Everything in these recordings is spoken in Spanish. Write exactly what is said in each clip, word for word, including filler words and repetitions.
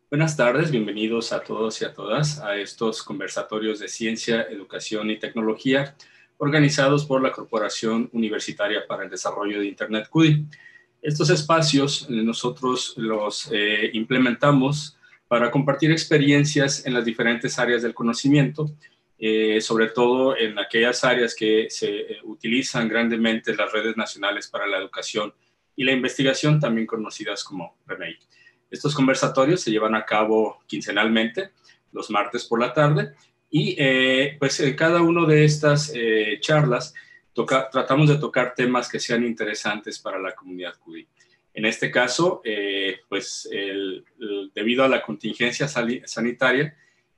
Buenas tardes, bienvenidos a todos y a todas a estos conversatorios de ciencia, educación y tecnología organizados por la Corporación Universitaria para el Desarrollo de Internet C U D I. Estos espacios eh, nosotros los eh, implementamos para compartir experiencias en las diferentes áreas del conocimiento, eh, sobre todo en aquellas áreas que se eh, utilizan grandemente las redes nacionales para la educación y la investigación, también conocidas como R N E I. Estos conversatorios se llevan a cabo quincenalmente, los martes por la tarde, y eh, pues en cada una de estas eh, charlas toca, tratamos de tocar temas que sean interesantes para la comunidad C U D I. En este caso, eh, pues el, el, debido a la contingencia sanitaria,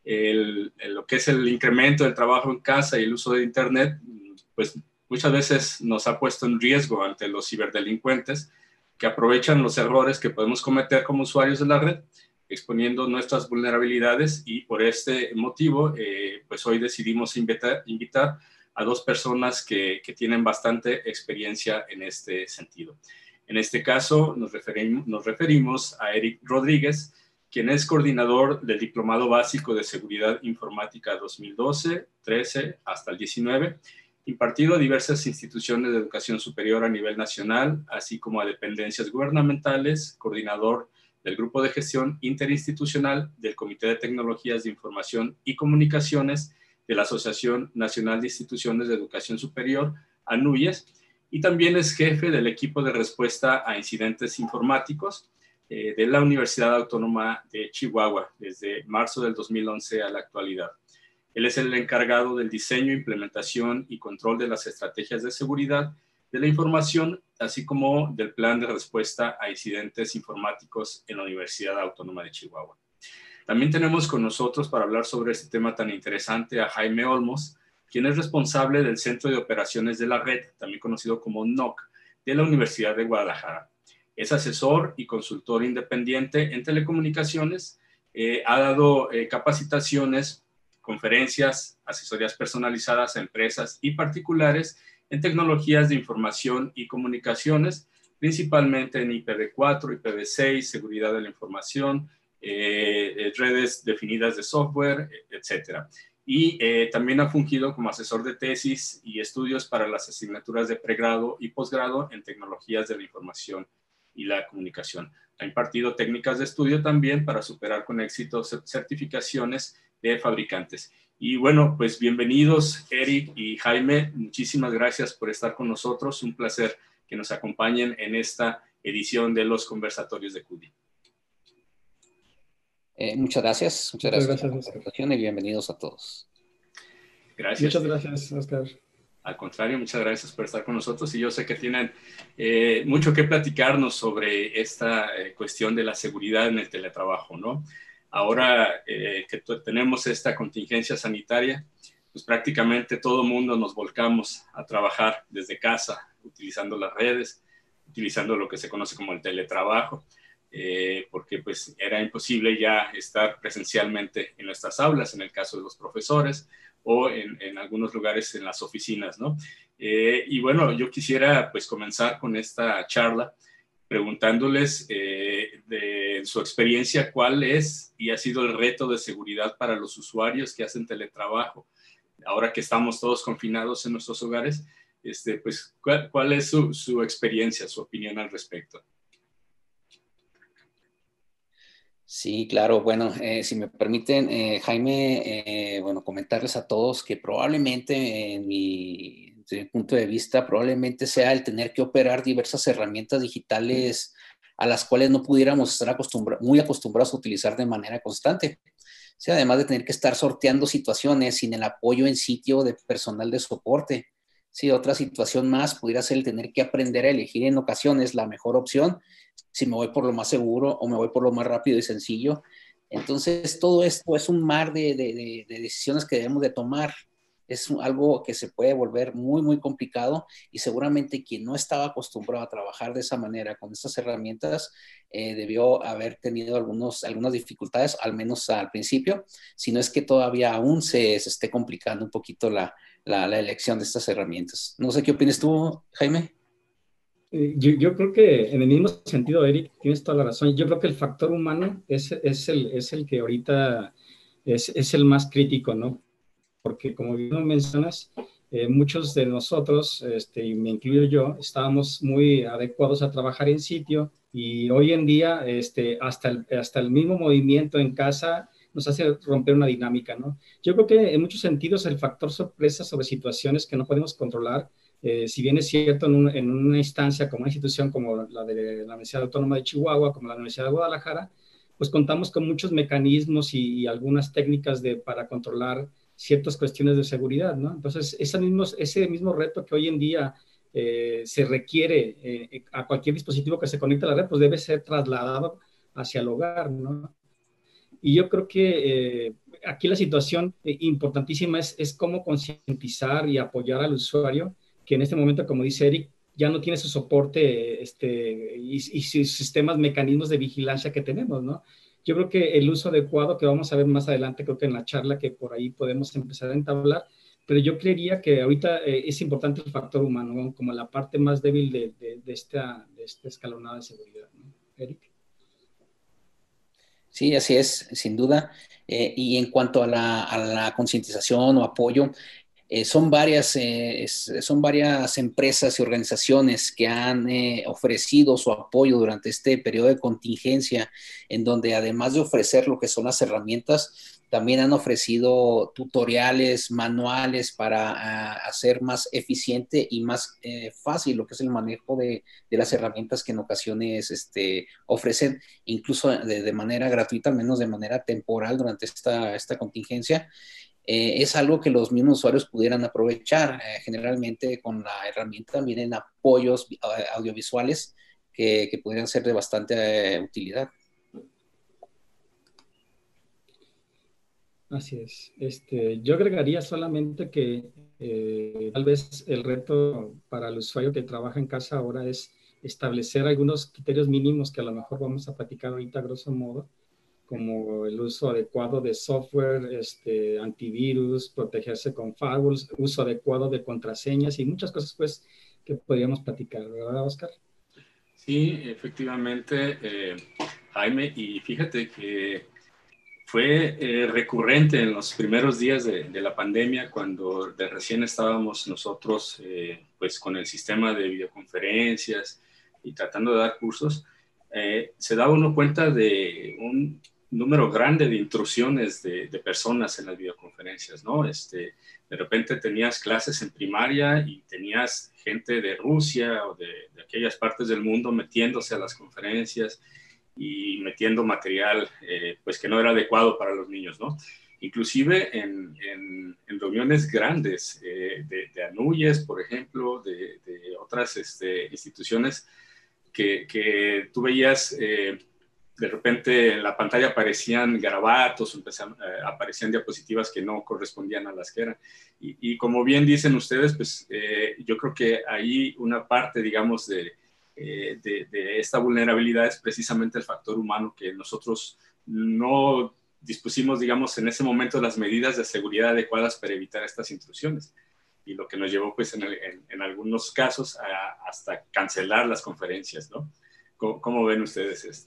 el, el, lo que es el incremento del trabajo en casa y el uso de Internet, pues muchas veces nos ha puesto en riesgo ante los ciberdelincuentes, que aprovechan los errores que podemos cometer como usuarios de la red, exponiendo nuestras vulnerabilidades, y por este motivo, eh, pues hoy decidimos invitar, invitar a dos personas que, que tienen bastante experiencia en este sentido. En este caso, nos referimos, nos referimos a Eric Rodríguez, quien es coordinador del Diplomado Básico de Seguridad Informática dos mil doce, trece hasta el diecinueve, impartido a diversas instituciones de educación superior a nivel nacional, así como a dependencias gubernamentales, coordinador del Grupo de Gestión Interinstitucional del Comité de Tecnologías de Información y Comunicaciones de la Asociación Nacional de Instituciones de Educación Superior, ANUYES, y también es jefe del equipo de respuesta a incidentes informáticos eh, de la Universidad Autónoma de Chihuahua, desde marzo del dos mil once a la actualidad. Él es el encargado del diseño, implementación y control de las estrategias de seguridad de la información, así como del plan de respuesta a incidentes informáticos en la Universidad Autónoma de Chihuahua. También tenemos con nosotros para hablar sobre este tema tan interesante a Jaime Olmos, quien es responsable del Centro de Operaciones de la Red, también conocido como N O C, de la Universidad de Guadalajara. Es asesor y consultor independiente en telecomunicaciones, eh, ha dado eh, capacitaciones, conferencias, asesorías personalizadas a empresas y particulares en tecnologías de información y comunicaciones, principalmente en I P v cuatro, I P v seis, seguridad de la información, eh, redes definidas de software, etcétera. Y eh, también ha fungido como asesor de tesis y estudios para las asignaturas de pregrado y posgrado en tecnologías de la información y la comunicación. Ha impartido técnicas de estudio también para superar con éxito certificaciones de fabricantes. Y bueno, pues bienvenidos Eric y Jaime, muchísimas gracias por estar con nosotros, un placer que nos acompañen en esta edición de los conversatorios de C U D I. Eh, muchas gracias, muchas, muchas gracias, gracias por la presentación y bienvenidos a todos. Gracias. Muchas gracias, Oscar. Al contrario, muchas gracias por estar con nosotros, y yo sé que tienen eh, mucho que platicarnos sobre esta eh, cuestión de la seguridad en el teletrabajo, ¿no? Ahora eh, que tenemos esta contingencia sanitaria, pues prácticamente todo el mundo nos volcamos a trabajar desde casa, utilizando las redes, utilizando lo que se conoce como el teletrabajo, eh, porque pues era imposible ya estar presencialmente en nuestras aulas, en el caso de los profesores, o en, en algunos lugares en las oficinas, ¿no? Eh, y bueno, yo quisiera pues comenzar con esta charla preguntándoles eh, de su experiencia cuál es y ha sido el reto de seguridad para los usuarios que hacen teletrabajo. Ahora que estamos todos confinados en nuestros hogares, este, pues, ¿cuál, cuál es su, su experiencia, su opinión al respecto? Sí, claro. Bueno, eh, si me permiten, eh, Jaime, eh, bueno, comentarles a todos que probablemente, en mi, desde mi punto de vista, probablemente sea el tener que operar diversas herramientas digitales a las cuales no pudiéramos estar acostumbra muy acostumbrados a utilizar de manera constante. Sí, además de tener que estar sorteando situaciones sin el apoyo en sitio de personal de soporte. Sí, otra situación más pudiera ser el tener que aprender a elegir en ocasiones la mejor opción, si me voy por lo más seguro o me voy por lo más rápido y sencillo. Entonces, todo esto es un mar de, de, de decisiones que debemos de tomar. Es algo que se puede volver muy, muy complicado, y seguramente quien no estaba acostumbrado a trabajar de esa manera, con estas herramientas, eh, debió haber tenido algunos, algunas dificultades, al menos al principio, si no es que todavía aún se, se esté complicando un poquito la, la, la elección de estas herramientas. No sé qué opinas tú, Jaime. Eh, Yo, yo creo que en el mismo sentido, Eric, tienes toda la razón. Yo creo que el factor humano es, es, el, es el que ahorita es, es el más crítico, ¿no? Porque como bien mencionas, eh, muchos de nosotros, este, y me incluyo yo, estábamos muy adecuados a trabajar en sitio y hoy en día este, hasta, el, hasta el mismo movimiento en casa nos hace romper una dinámica, ¿no? Yo creo que en muchos sentidos el factor sorpresa sobre situaciones que no podemos controlar, eh, si bien es cierto en, un, en, una instancia como una institución como la de la Universidad Autónoma de Chihuahua, como la Universidad de Guadalajara, pues contamos con muchos mecanismos y, y algunas técnicas de, para controlar ciertas cuestiones de seguridad, ¿no? Entonces, ese mismo, ese mismo reto que hoy en día eh, se requiere eh, a cualquier dispositivo que se conecte a la red, pues debe ser trasladado hacia el hogar, ¿no? Y yo creo que eh, aquí la situación importantísima es, es cómo concientizar y apoyar al usuario, que en este momento, como dice Eric, ya no tiene su soporte este, y, y sus sistemas, mecanismos de vigilancia que tenemos, ¿no? Yo creo que el uso adecuado, que vamos a ver más adelante, creo que en la charla que por ahí podemos empezar a entablar, pero yo creería que ahorita eh, es importante el factor humano, ¿no? Como la parte más débil de, de, de, esta, de esta escalonada de seguridad, ¿no? Eric. Sí, así es, sin duda. Eh, y en cuanto a la, a la concientización o apoyo, Eh, son varias, eh, es, son varias empresas y organizaciones que han eh, ofrecido su apoyo durante este periodo de contingencia, en donde además de ofrecer lo que son las herramientas, también han ofrecido tutoriales, manuales para uh, hacer más eficiente y más eh, fácil lo que es el manejo de, de las herramientas que en ocasiones este, ofrecen, incluso de, de manera gratuita, al menos de manera temporal durante esta, esta contingencia. Eh, es algo que los mismos usuarios pudieran aprovechar. Eh, generalmente con la herramienta vienen apoyos audiovisuales que, que pudieran ser de bastante eh, utilidad. Así es. Este, yo agregaría solamente que eh, tal vez el reto para el usuario que trabaja en casa ahora es establecer algunos criterios mínimos que a lo mejor vamos a platicar ahorita a grosso modo, como el uso adecuado de software, este, antivirus, protegerse con firewalls, uso adecuado de contraseñas y muchas cosas pues que podríamos platicar, ¿verdad, Oscar? Sí, efectivamente, eh, Jaime, y fíjate que fue eh, recurrente en los primeros días de, de la pandemia, cuando de recién estábamos nosotros eh, pues con el sistema de videoconferencias y tratando de dar cursos, eh, se daba uno cuenta de un número grande de intrusiones de, de personas en las videoconferencias, ¿no? Este, de repente tenías clases en primaria y tenías gente de Rusia o de, de aquellas partes del mundo metiéndose a las conferencias y metiendo material eh, pues que no era adecuado para los niños, ¿no? Inclusive en, en, en reuniones grandes eh, de, de ANUYES, por ejemplo, de, de otras este, instituciones que, que tú veías, eh, de repente en la pantalla aparecían garabatos, empezaron, eh, aparecían diapositivas que no correspondían a las que eran. Y, y como bien dicen ustedes, pues eh, yo creo que ahí una parte, digamos, de Eh, de, de esta vulnerabilidad es precisamente el factor humano, que nosotros no dispusimos, digamos, en ese momento las medidas de seguridad adecuadas para evitar estas intrusiones. Y lo que nos llevó, pues, en, el, en, en algunos casos a, hasta cancelar las conferencias, ¿no? ¿Cómo, cómo ven ustedes esto?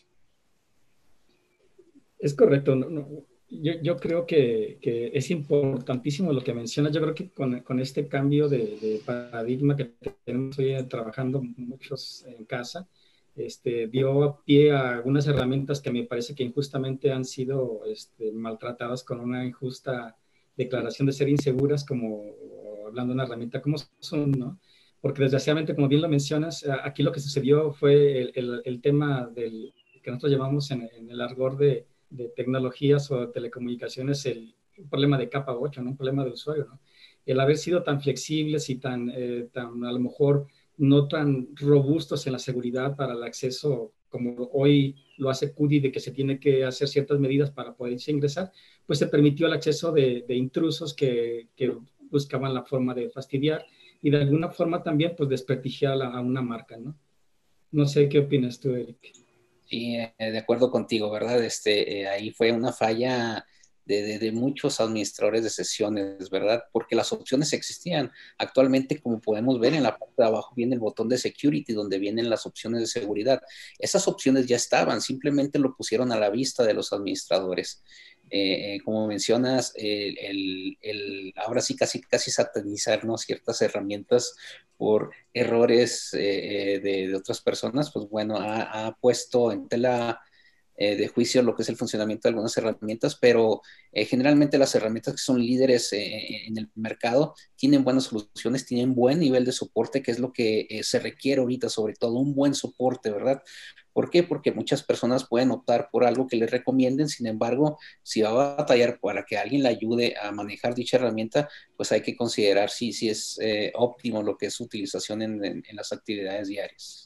Es correcto. No, no, yo, yo, creo que, que, es importantísimo lo que mencionas. Yo creo que con, con este cambio de, de, paradigma que tenemos hoy trabajando muchos en casa, este, dio pie a algunas herramientas que me parece que injustamente han sido este, maltratadas con una injusta declaración de ser inseguras, como hablando de una herramienta como Zoom, ¿no? Porque desgraciadamente, como bien lo mencionas, aquí lo que sucedió fue el, el, el tema del que nosotros llamamos en, en el argot de de tecnologías o de telecomunicaciones el problema de capa ocho, ¿no? Un problema de usuario, ¿no? El haber sido tan flexibles y tan, eh, tan, a lo mejor, no tan robustos en la seguridad para el acceso como hoy lo hace C U D I, de que se tiene que hacer ciertas medidas para poderse ingresar, pues se permitió el acceso de, de intrusos que, que buscaban la forma de fastidiar y de alguna forma también pues desprestigiar a, a una marca, ¿no? No sé qué opinas tú, Eric. Sí, eh, de acuerdo contigo, ¿verdad? Este, eh, ahí fue una falla de, de, de muchos administradores de sesiones, ¿verdad? Porque las opciones existían. Actualmente, como podemos ver, en la parte de abajo viene el botón de security, donde vienen las opciones de seguridad. Esas opciones ya estaban, simplemente lo pusieron a la vista de los administradores. Eh, eh, como mencionas, el, el, el, ahora sí casi, casi satanizar, ¿no?, ciertas herramientas por errores eh, de, de otras personas, pues bueno, ha, ha puesto en tela eh, de juicio lo que es el funcionamiento de algunas herramientas, pero eh, generalmente las herramientas que son líderes eh, en el mercado tienen buenas soluciones, tienen buen nivel de soporte, que es lo que eh, se requiere ahorita, sobre todo un buen soporte, ¿verdad? ¿Por qué? Porque muchas personas pueden optar por algo que les recomienden, sin embargo, si va a batallar para que alguien le ayude a manejar dicha herramienta, pues hay que considerar si, si es eh, óptimo lo que es su utilización en, en, en las actividades diarias.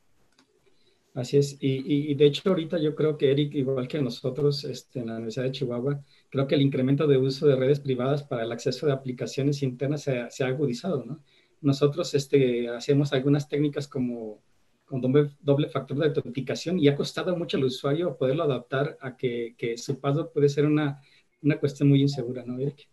Así es, y, y, y de hecho ahorita yo creo que Eric, igual que nosotros este, en la Universidad de Chihuahua, creo que el incremento de uso de redes privadas para el acceso de aplicaciones internas se, ha, se ha agudizado, ¿no? Nosotros este, hacemos algunas técnicas como con doble, doble factor de autenticación y ha costado mucho al usuario poderlo adaptar a que, que su password puede ser una, una cuestión muy insegura, ¿no, Eric?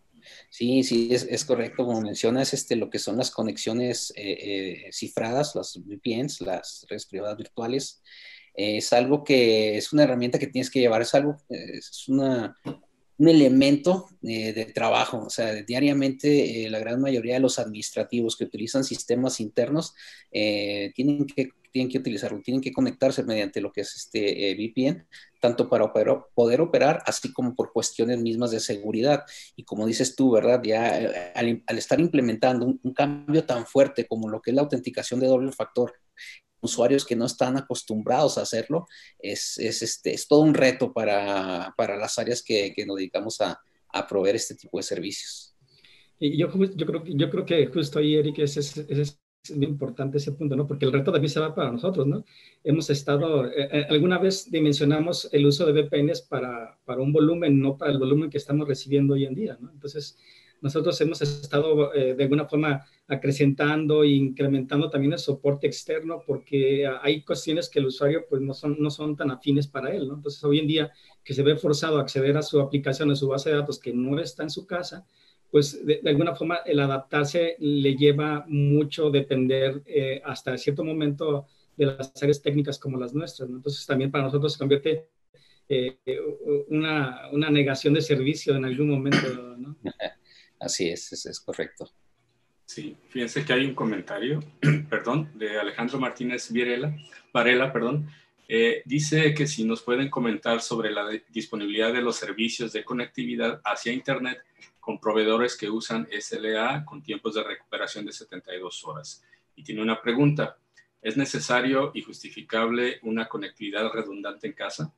Sí, sí, es, es correcto. Como mencionas, este, lo que son las conexiones eh, eh, cifradas, las V P Ns, las redes privadas virtuales, eh, es algo que es una herramienta que tienes que llevar, es algo, eh, es una, un elemento eh, de trabajo. O sea, diariamente eh, la gran mayoría de los administrativos que utilizan sistemas internos eh, tienen que, tienen que utilizarlo, tienen que conectarse mediante lo que es este eh, V P N, tanto para operar, poder operar, así como por cuestiones mismas de seguridad. Y como dices tú, ¿verdad? Ya eh, al, al estar implementando un, un cambio tan fuerte como lo que es la autenticación de doble factor, usuarios que no están acostumbrados a hacerlo, es, es, este, es todo un reto para, para las áreas que, que nos dedicamos a, a proveer este tipo de servicios. Y yo, yo, creo, yo creo que justo ahí, Eric, es, es, es, es muy importante ese punto, ¿no? Porque el reto también se va para nosotros, ¿no? Hemos estado, eh, alguna vez dimensionamos el uso de V P Ns para, para un volumen, no para el volumen que estamos recibiendo hoy en día, ¿no? Entonces, nosotros hemos estado eh, de alguna forma acrecentando e incrementando también el soporte externo porque hay cuestiones que el usuario pues no son, no son tan afines para él, ¿no? Entonces, hoy en día que se ve forzado a acceder a su aplicación, a su base de datos que no está en su casa, pues de, de alguna forma el adaptarse le lleva mucho depender eh, hasta cierto momento de las áreas técnicas como las nuestras, ¿no? Entonces también para nosotros se convierte eh, una, una negación de servicio en algún momento, ¿no? Así es, es, es correcto. Sí, fíjense que hay un comentario, perdón, de Alejandro Martínez Varela, Varela, perdón. Eh, dice que si nos pueden comentar sobre la disponibilidad de los servicios de conectividad hacia Internet con proveedores que usan S L A con tiempos de recuperación de setenta y dos horas. Y tiene una pregunta, ¿es necesario y justificable una conectividad redundante en casa?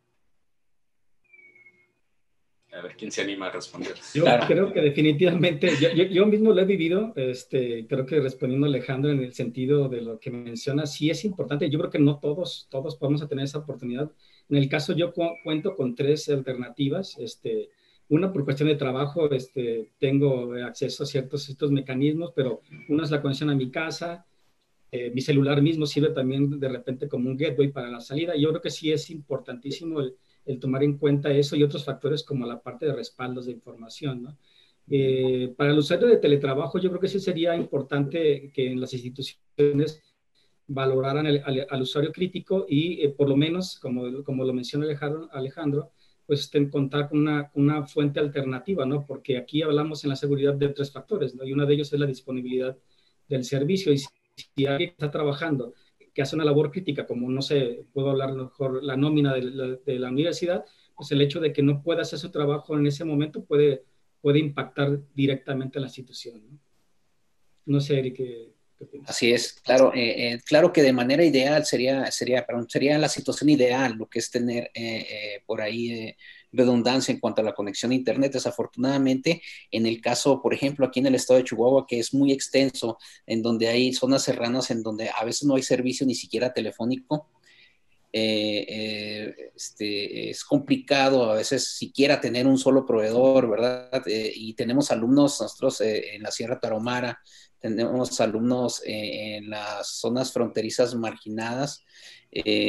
A ver quién se anima a responder. Yo claro. creo que definitivamente, yo, yo, yo, mismo lo he vivido, este, creo que respondiendo a Alejandro en el sentido de lo que menciona, sí es importante. Yo creo que no todos, todos podemos tener esa oportunidad. En el caso yo cu cuento con tres alternativas. Este, una por cuestión de trabajo, este, tengo acceso a ciertos estos mecanismos, pero una es la conexión a mi casa. Eh, mi celular mismo sirve también de repente como un gateway para la salida. Yo creo que sí es importantísimo el, el tomar en cuenta eso y otros factores como la parte de respaldos de información, ¿no? Eh, para el usuario de teletrabajo, yo creo que sí sería importante que en las instituciones valoraran el, al, al, usuario crítico y eh, por lo menos, como, como lo menciona Alejandro, Alejandro pues estén contar con una, una fuente alternativa, ¿no? Porque aquí hablamos en la seguridad de tres factores, ¿no? Y uno de ellos es la disponibilidad del servicio. Y si, si alguien está trabajando, que hace una labor crítica, como no sé, puedo hablar mejor la nómina de la, de la universidad, pues el hecho de que no pueda hacer su trabajo en ese momento puede, puede impactar directamente a la institución, ¿no? No sé, Eric, ¿qué, qué piensas? Así es, claro, eh, eh, claro que de manera ideal sería, sería, perdón, sería la situación ideal lo que es tener eh, eh, por ahí eh, redundancia en cuanto a la conexión a Internet. Desafortunadamente, en el caso, por ejemplo, aquí en el estado de Chihuahua, que es muy extenso, en donde hay zonas serranas, en donde a veces no hay servicio ni siquiera telefónico, eh, eh, este, es complicado a veces siquiera tener un solo proveedor, ¿verdad? Eh, y tenemos alumnos nosotros eh, en la Sierra Tarahumara, tenemos alumnos eh, en las zonas fronterizas marginadas, eh,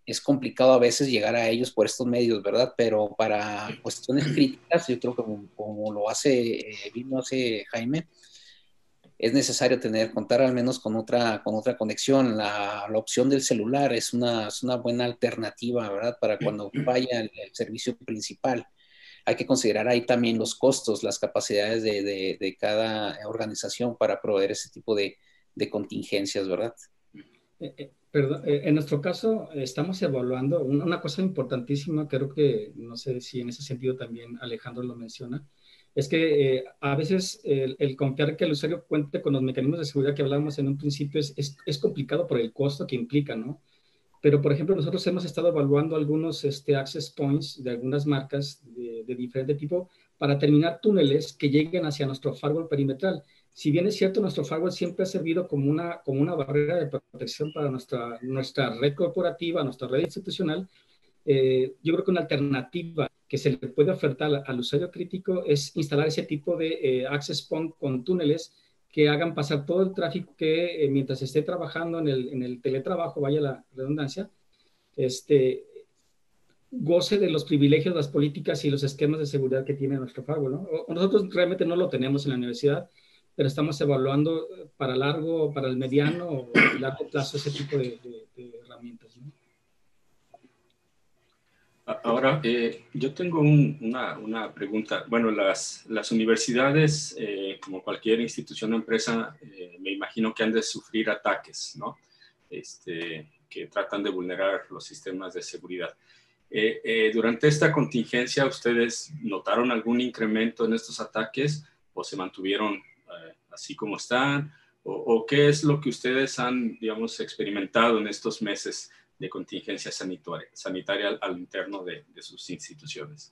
es complicado a veces llegar a ellos por estos medios, ¿verdad? Pero para cuestiones críticas, yo creo que como, como lo hace, eh, bien lo hace Jaime, es necesario tener, contar al menos con otra, con otra conexión. La, la opción del celular es una, es una buena alternativa, ¿verdad? Para cuando falla el, el servicio principal. Hay que considerar ahí también los costos, las capacidades de, de, de cada organización para proveer ese tipo de, de contingencias, ¿verdad? Eh, eh, perdón, eh, en nuestro caso estamos evaluando una, una cosa importantísima, creo que, no sé si en ese sentido también Alejandro lo menciona, es que eh, a veces el, el confiar que el usuario cuente con los mecanismos de seguridad que hablábamos en un principio es, es, es complicado por el costo que implica, ¿no? Pero, por ejemplo, nosotros hemos estado evaluando algunos este, access points de algunas marcas de, de diferente tipo para terminar túneles que lleguen hacia nuestro firewall perimetral. Si bien es cierto, nuestro firewall siempre ha servido como una, como una barrera de protección para nuestra, nuestra red corporativa, nuestra red institucional, eh, yo creo que una alternativa que se le puede ofertar al, al usuario crítico es instalar ese tipo de eh, access point con túneles que hagan pasar todo el tráfico que eh, mientras esté trabajando en el, en el teletrabajo, vaya la redundancia, este, goce de los privilegios, las políticas y los esquemas de seguridad que tiene nuestro firewall, ¿no? O, nosotros realmente no lo tenemos en la universidad, pero estamos evaluando para largo, para el mediano o largo plazo ese tipo de, de, de herramientas, ¿no? Ahora, eh, yo tengo un, una, una pregunta. Bueno, las, las universidades, eh, como cualquier institución o empresa, eh, me imagino que han de sufrir ataques, ¿no? Este, que tratan de vulnerar los sistemas de seguridad. Eh, eh, durante esta contingencia, ¿ustedes notaron algún incremento en estos ataques o se mantuvieron eh, así como están? O, ¿O qué es lo que ustedes han, digamos, experimentado en estos meses de contingencia sanitaria, sanitaria al, al interno de, de sus instituciones?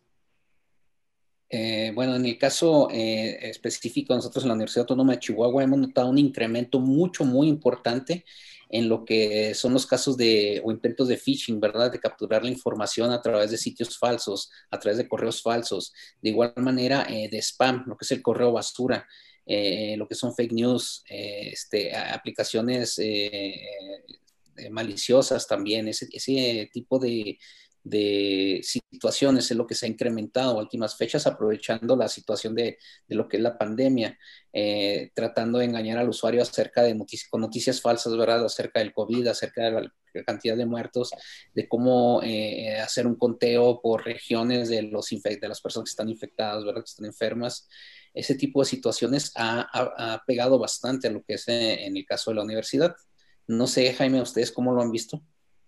Eh, bueno, en el caso eh, específico, nosotros en la Universidad Autónoma de Chihuahua hemos notado un incremento mucho, muy importante en lo que son los casos de, o intentos de phishing, ¿verdad? De capturar la información a través de sitios falsos, a través de correos falsos. De igual manera, eh, de spam, lo que es el correo basura, eh, lo que son fake news, eh, este, aplicaciones eh, eh, maliciosas también, ese, ese tipo de de situaciones es lo que se ha incrementado en últimas fechas, aprovechando la situación de, de lo que es la pandemia, eh, tratando de engañar al usuario acerca de noticias, con noticias falsas, ¿verdad? Acerca del COVID, acerca de la, la cantidad de muertos, de cómo eh, hacer un conteo por regiones de, los de las personas que están infectadas, ¿verdad? Que están enfermas. Ese tipo de situaciones ha, ha, ha pegado bastante a lo que es eh, en el caso de la universidad. No sé, Jaime, ¿ustedes cómo lo han visto?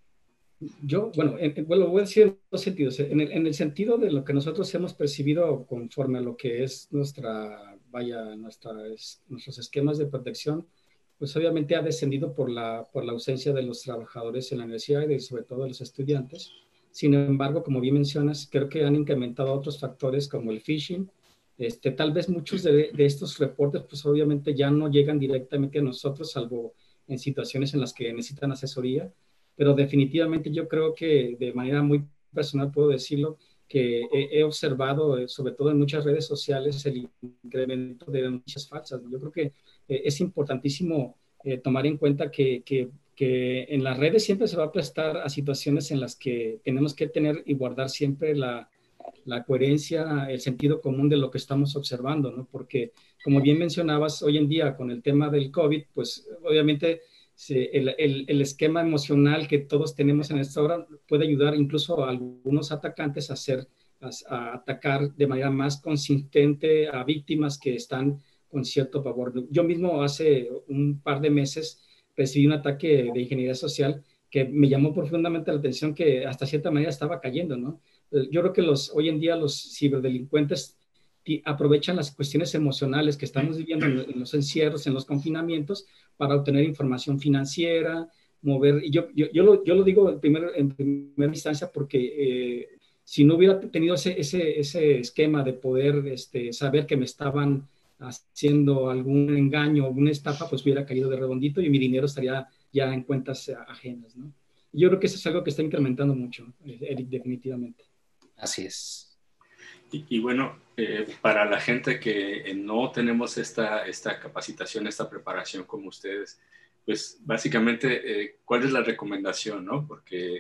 Yo, bueno, en, bueno, voy a decir en dos sentidos. En el, en el sentido de lo que nosotros hemos percibido conforme a lo que es nuestra, vaya, nuestra, es, nuestros esquemas de protección, pues obviamente ha descendido por la, por la ausencia de los trabajadores en la universidad y de, sobre todo de los estudiantes. Sin embargo, como bien mencionas, creo que han incrementado otros factores como el phishing. Este, tal vez muchos de, de estos reportes, pues obviamente ya no llegan directamente a nosotros, salvo en situaciones en las que necesitan asesoría, pero definitivamente yo creo que de manera muy personal puedo decirlo, que he, he observado, sobre todo en muchas redes sociales, el incremento de noticias falsas. Yo creo que eh, es importantísimo eh, tomar en cuenta que, que, que en las redes siempre se va a prestar a situaciones en las que tenemos que tener y guardar siempre la, la coherencia, el sentido común de lo que estamos observando, ¿no? Porque, como bien mencionabas, hoy en día con el tema del COVID, pues obviamente sí, el, el, el esquema emocional que todos tenemos en esta hora puede ayudar incluso a algunos atacantes a hacer, a, a atacar de manera más consistente a víctimas que están con cierto pavor. Yo mismo hace un par de meses recibí un ataque de ingeniería social que me llamó profundamente la atención, que hasta cierta manera estaba cayendo, ¿no? Yo creo que los, hoy en día los ciberdelincuentes aprovechan las cuestiones emocionales que estamos viviendo en, en los encierros, en los confinamientos, para obtener información financiera, mover, y yo, yo, yo, lo, yo lo digo en, primer, en primera instancia porque eh, si no hubiera tenido ese, ese, ese esquema de poder este, saber que me estaban haciendo algún engaño o alguna estafa, pues hubiera caído de redondito y mi dinero estaría ya en cuentas ajenas, ¿no? Yo creo que eso es algo que está incrementando mucho, Eric, definitivamente. Así es. Y, y bueno, eh, para la gente que eh, no tenemos esta, esta capacitación, esta preparación como ustedes, pues básicamente, eh, ¿cuál es la recomendación, no? Porque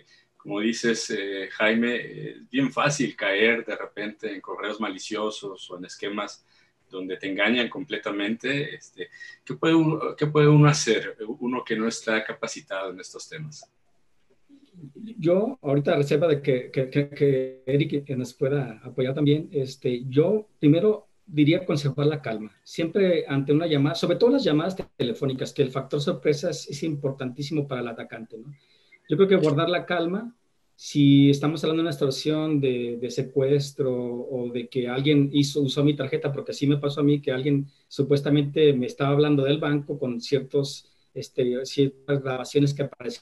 como dices, eh, Jaime, es bien fácil caer de repente en correos maliciosos o en esquemas donde te engañan completamente. Este, ¿qué puede uno, qué puede uno hacer, uno que no está capacitado en estos temas? Yo, ahorita a reserva de que, que, que, que Eric que nos pueda apoyar también, este, yo primero diría conservar la calma. Siempre ante una llamada, sobre todo las llamadas telefónicas, que el factor sorpresa es, es importantísimo para el atacante, ¿no? Yo creo que guardar la calma, si estamos hablando de una situación de, de secuestro o de que alguien hizo, usó mi tarjeta, porque así me pasó a mí, que alguien supuestamente me estaba hablando del banco con ciertos, este, ciertas grabaciones que aparecían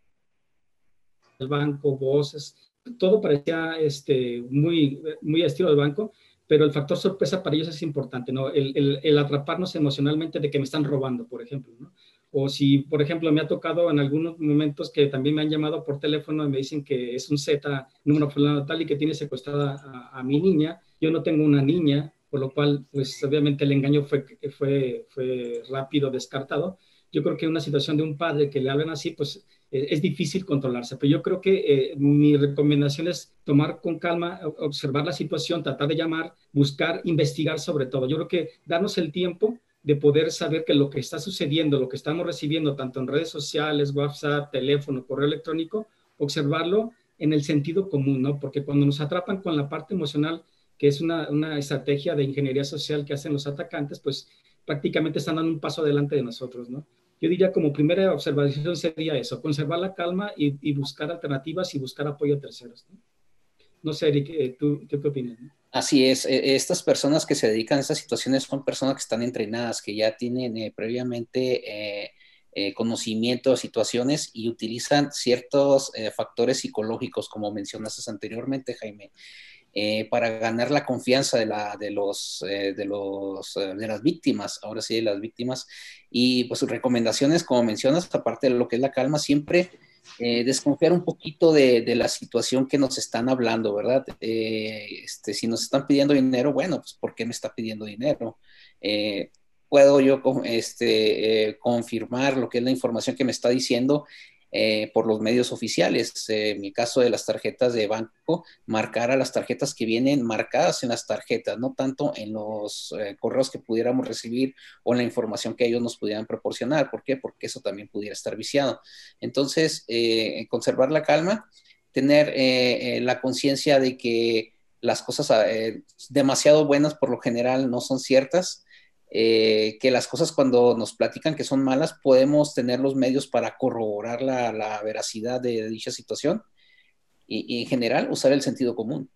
del banco, voces, todo parecía este, muy, muy estilo del banco, pero el factor sorpresa para ellos es importante, ¿no? El, el, el atraparnos emocionalmente de que me están robando, por ejemplo, ¿no? O si, por ejemplo, me ha tocado en algunos momentos que también me han llamado por teléfono y me dicen que es un Z, número fulano tal, y que tiene secuestrada a, a mi niña. Yo no tengo una niña, por lo cual, pues obviamente el engaño fue, fue, fue rápido descartado. Yo creo que una situación de un padre que le hablan así, pues eh, es difícil controlarse, pero yo creo que eh, mi recomendación es tomar con calma, observar la situación, tratar de llamar, buscar, investigar sobre todo. Yo creo que darnos el tiempo de poder saber que lo que está sucediendo, lo que estamos recibiendo, tanto en redes sociales, WhatsApp, teléfono, correo electrónico, observarlo en el sentido común, ¿no? Porque cuando nos atrapan con la parte emocional, que es una, una estrategia de ingeniería social que hacen los atacantes, pues prácticamente están dando un paso adelante de nosotros, ¿no? Yo diría como primera observación sería eso, conservar la calma y, y buscar alternativas y buscar apoyo a terceros, ¿no? No sé, Eric, ¿tú, ¿tú qué opinas? Así es, estas personas que se dedican a estas situaciones son personas que están entrenadas, que ya tienen eh, previamente eh, eh, conocimiento de situaciones y utilizan ciertos eh, factores psicológicos, como mencionaste anteriormente, Jaime, eh, para ganar la confianza de, la, de, los, eh, de, los, eh, de las víctimas, ahora sí, de las víctimas. Y pues sus recomendaciones, como mencionas, aparte de lo que es la calma, siempre eh, desconfiar un poquito de, de la situación que nos están hablando, ¿verdad? Eh, este, si nos están pidiendo dinero, bueno, pues ¿por qué me está pidiendo dinero? Eh, ¿Puedo yo este, eh, confirmar lo que es la información que me está diciendo eh, por los medios oficiales? Eh, en mi caso de las tarjetas de banco, marcar a las tarjetas que vienen marcadas en las tarjetas, no tanto en los eh, correos que pudiéramos recibir o en la información que ellos nos pudieran proporcionar. ¿Por qué? Porque eso también pudiera estar viciado. Entonces, eh, conservar la calma, tener eh, eh, la conciencia de que las cosas eh, demasiado buenas por lo general no son ciertas, eh, que las cosas cuando nos platican que son malas podemos tener los medios para corroborar la, la veracidad de, de dicha situación y, y en general usar el sentido común.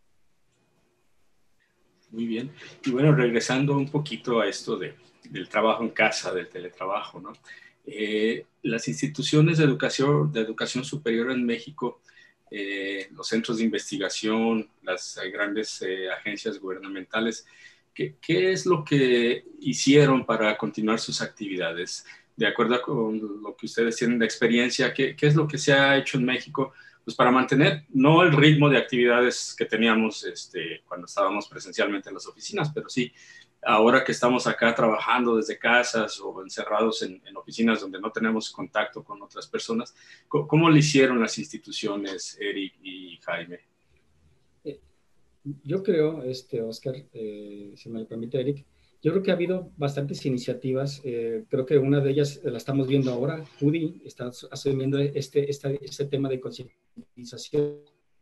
Muy bien. Y bueno, regresando un poquito a esto de, del trabajo en casa, del teletrabajo, ¿no? Eh, las instituciones de educación, de educación superior en México, eh, los centros de investigación, las eh, grandes eh, agencias gubernamentales, ¿qué, ¿qué es lo que hicieron para continuar sus actividades? De acuerdo con lo que ustedes tienen de experiencia, ¿qué, qué es lo que se ha hecho en México? Pues para mantener no el ritmo de actividades que teníamos este, cuando estábamos presencialmente en las oficinas, pero sí, ahora que estamos acá trabajando desde casas o encerrados en, en oficinas donde no tenemos contacto con otras personas, ¿cómo, cómo le hicieron las instituciones, Eric y Jaime? Eh, yo creo, este, Oscar, eh, si me lo permite, Eric, yo creo que ha habido bastantes iniciativas. Eh, creo que una de ellas la estamos viendo ahora. Judy está asumiendo este, este, este tema de concientización.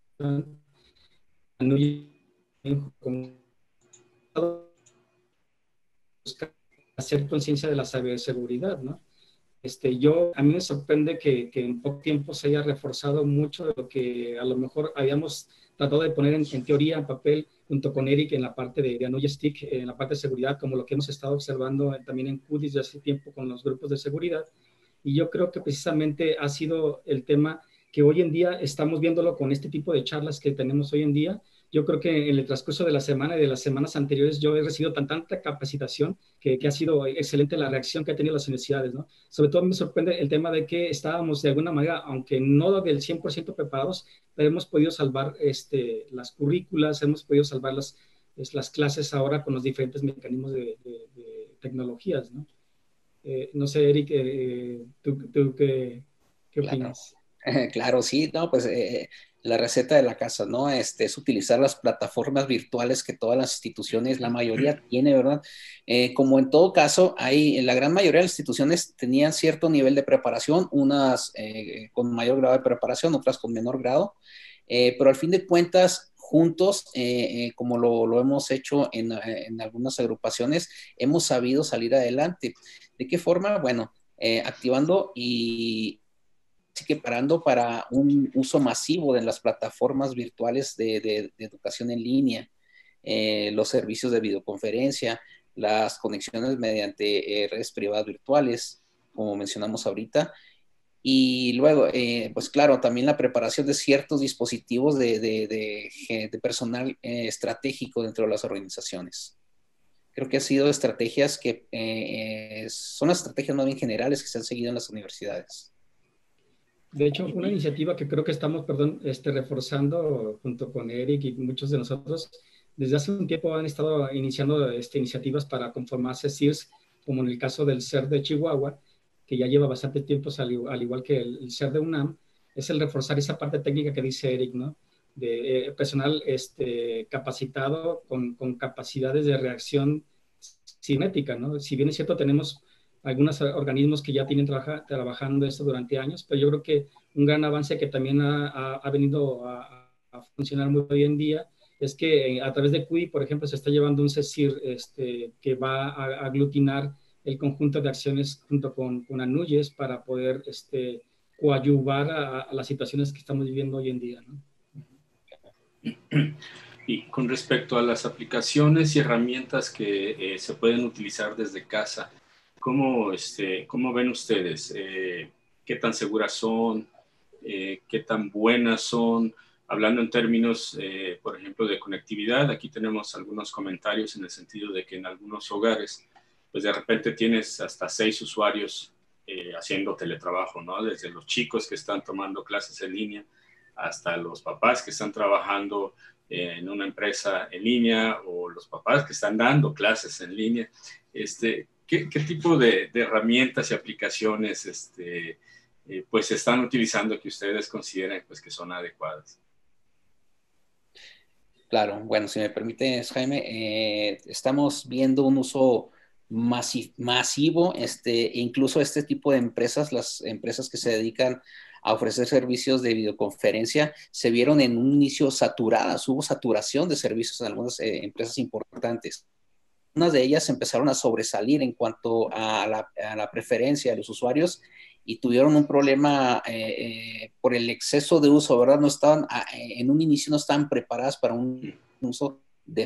Hacer conciencia de la ciberseguridad, ¿no? Este, yo, a mí me sorprende que, que en poco tiempo se haya reforzado mucho de lo que a lo mejor habíamos tratado de poner en, en teoría, en papel, junto con Eric en la parte de, de Anoya Stick, en la parte de seguridad, como lo que hemos estado observando también en Q D I desde hace tiempo con los grupos de seguridad. Y yo creo que precisamente ha sido el tema que hoy en día estamos viéndolo con este tipo de charlas que tenemos hoy en día. Yo creo que en el transcurso de la semana y de las semanas anteriores yo he recibido tan, tanta capacitación que, que ha sido excelente la reacción que han tenido las universidades, ¿no? Sobre todo me sorprende el tema de que estábamos de alguna manera, aunque no del cien por ciento preparados, pero hemos podido salvar este, las currículas, hemos podido salvar las, las clases ahora con los diferentes mecanismos de, de, de tecnologías, ¿no? Eh, no sé, Eric, eh, ¿tú, tú qué, qué opinas? Claro. Claro, sí, no, pues eh, la receta de la casa, ¿no? Este, es utilizar las plataformas virtuales que todas las instituciones, la mayoría tiene, ¿verdad? Eh, como en todo caso, hay, en la gran mayoría de las instituciones tenían cierto nivel de preparación, unas eh, con mayor grado de preparación, otras con menor grado, eh, pero al fin de cuentas, juntos, eh, eh, como lo, lo, hemos hecho en, en algunas agrupaciones, hemos sabido salir adelante. ¿De qué forma? Bueno, eh, activando y que parando para un uso masivo de las plataformas virtuales de, de, de educación en línea, eh, los servicios de videoconferencia, las conexiones mediante eh, redes privadas virtuales, como mencionamos ahorita, y luego, eh, pues claro, también la preparación de ciertos dispositivos de, de, de, de personal eh, estratégico dentro de las organizaciones. Creo que han sido estrategias que eh, son las estrategias más bien generales que se han seguido en las universidades. De hecho, una iniciativa que creo que estamos, perdón, este, reforzando junto con Eric y muchos de nosotros, desde hace un tiempo han estado iniciando este, iniciativas para conformarse C I R S, como en el caso del C E R de Chihuahua, que ya lleva bastante tiempo, al igual que el, el C E R de UNAM, es el reforzar esa parte técnica que dice Eric, ¿no? De eh, personal este, capacitado con, con capacidades de reacción cinética, ¿no? Si bien es cierto, tenemos algunos organismos que ya tienen trabaja, trabajando esto durante años, pero yo creo que un gran avance que también ha, ha, ha venido a, a, funcionar muy hoy en día es que a través de C U I, por ejemplo, se está llevando un CECIR este, que va a aglutinar el conjunto de acciones junto con, con ANUYES para poder este, coadyuvar a, a las situaciones que estamos viviendo hoy en día, ¿no? Y con respecto a las aplicaciones y herramientas que eh, se pueden utilizar desde casa, ¿cómo, este, cómo ven ustedes? Eh, ¿Qué tan seguras son? Eh, ¿Qué tan buenas son? Hablando en términos, eh, por ejemplo, de conectividad, aquí tenemos algunos comentarios en el sentido de que en algunos hogares, pues de repente tienes hasta seis usuarios eh, haciendo teletrabajo, ¿no? Desde los chicos que están tomando clases en línea hasta los papás que están trabajando en una empresa en línea o los papás que están dando clases en línea. Este, ¿qué, qué tipo de, de herramientas y aplicaciones este, eh, pues están utilizando que ustedes consideren pues, que son adecuadas? Claro, bueno, si me permites, Jaime, eh, estamos viendo un uso masi masivo, este, incluso este tipo de empresas, las empresas que se dedican a ofrecer servicios de videoconferencia, se vieron en un inicio saturadas, hubo saturación de servicios en algunas eh, empresas importantes. Unas de ellas empezaron a sobresalir en cuanto a la, a la preferencia de los usuarios y tuvieron un problema eh, eh, por el exceso de uso, ¿verdad? No estaban, en un inicio no estaban preparadas para un uso de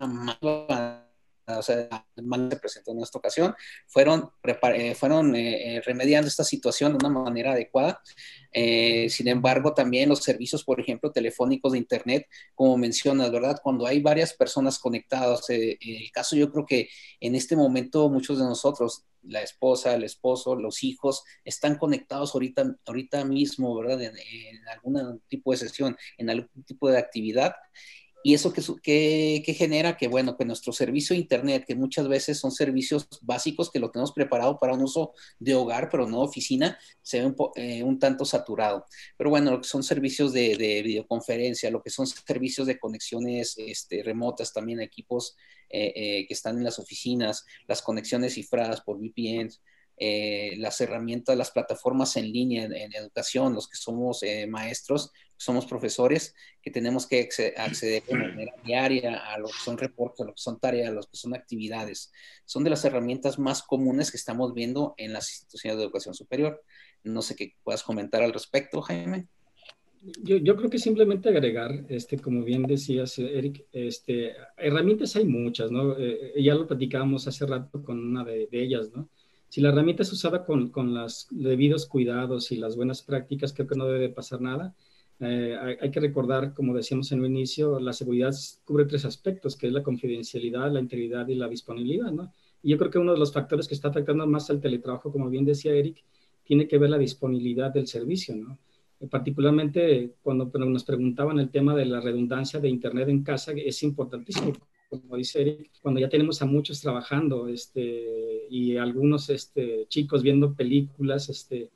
más, o sea, mal se presentó en esta ocasión, fueron, eh, fueron eh, remediando esta situación de una manera adecuada. Eh, sin embargo, también los servicios, por ejemplo, telefónicos de Internet, como mencionas, ¿verdad? Cuando hay varias personas conectadas, eh, el caso yo creo que en este momento muchos de nosotros, la esposa, el esposo, los hijos, están conectados ahorita, ahorita mismo, ¿verdad? En, en algún tipo de sesión, en algún tipo de actividad. ¿Y eso que, que, que genera? Que, bueno, que nuestro servicio de Internet, que muchas veces son servicios básicos que lo tenemos preparado para un uso de hogar, pero no oficina, se ve un, eh, un tanto saturado. Pero bueno, lo que son servicios de, de videoconferencia, lo que son servicios de conexiones este, remotas, también equipos eh, eh, que están en las oficinas, las conexiones cifradas por V P Ns, eh, las herramientas, las plataformas en línea en, en educación, los que somos eh, maestros, somos profesores, que tenemos que acceder de manera diaria a lo que son reportes, a lo que son tareas, a lo que son actividades. Son de las herramientas más comunes que estamos viendo en las instituciones de educación superior. No sé qué puedas comentar al respecto, Jaime. Yo, yo creo que simplemente agregar, este, como bien decías, Eric, este, herramientas hay muchas, ¿no? Eh, ya lo platicábamos hace rato con una de, de ellas, ¿no? Si la herramienta es usada con, con los debidos cuidados y las buenas prácticas, creo que no debe pasar nada. Eh, hay, hay que recordar, como decíamos en un inicio, la seguridad cubre tres aspectos, que es la confidencialidad, la integridad y la disponibilidad, ¿no? Y yo creo que uno de los factores que está afectando más al teletrabajo, como bien decía Eric, tiene que ver la disponibilidad del servicio, ¿no? Particularmente cuando nos preguntaban el tema de la redundancia de Internet en casa, es importantísimo, como dice Eric, cuando ya tenemos a muchos trabajando este, y algunos este, chicos viendo películas, este,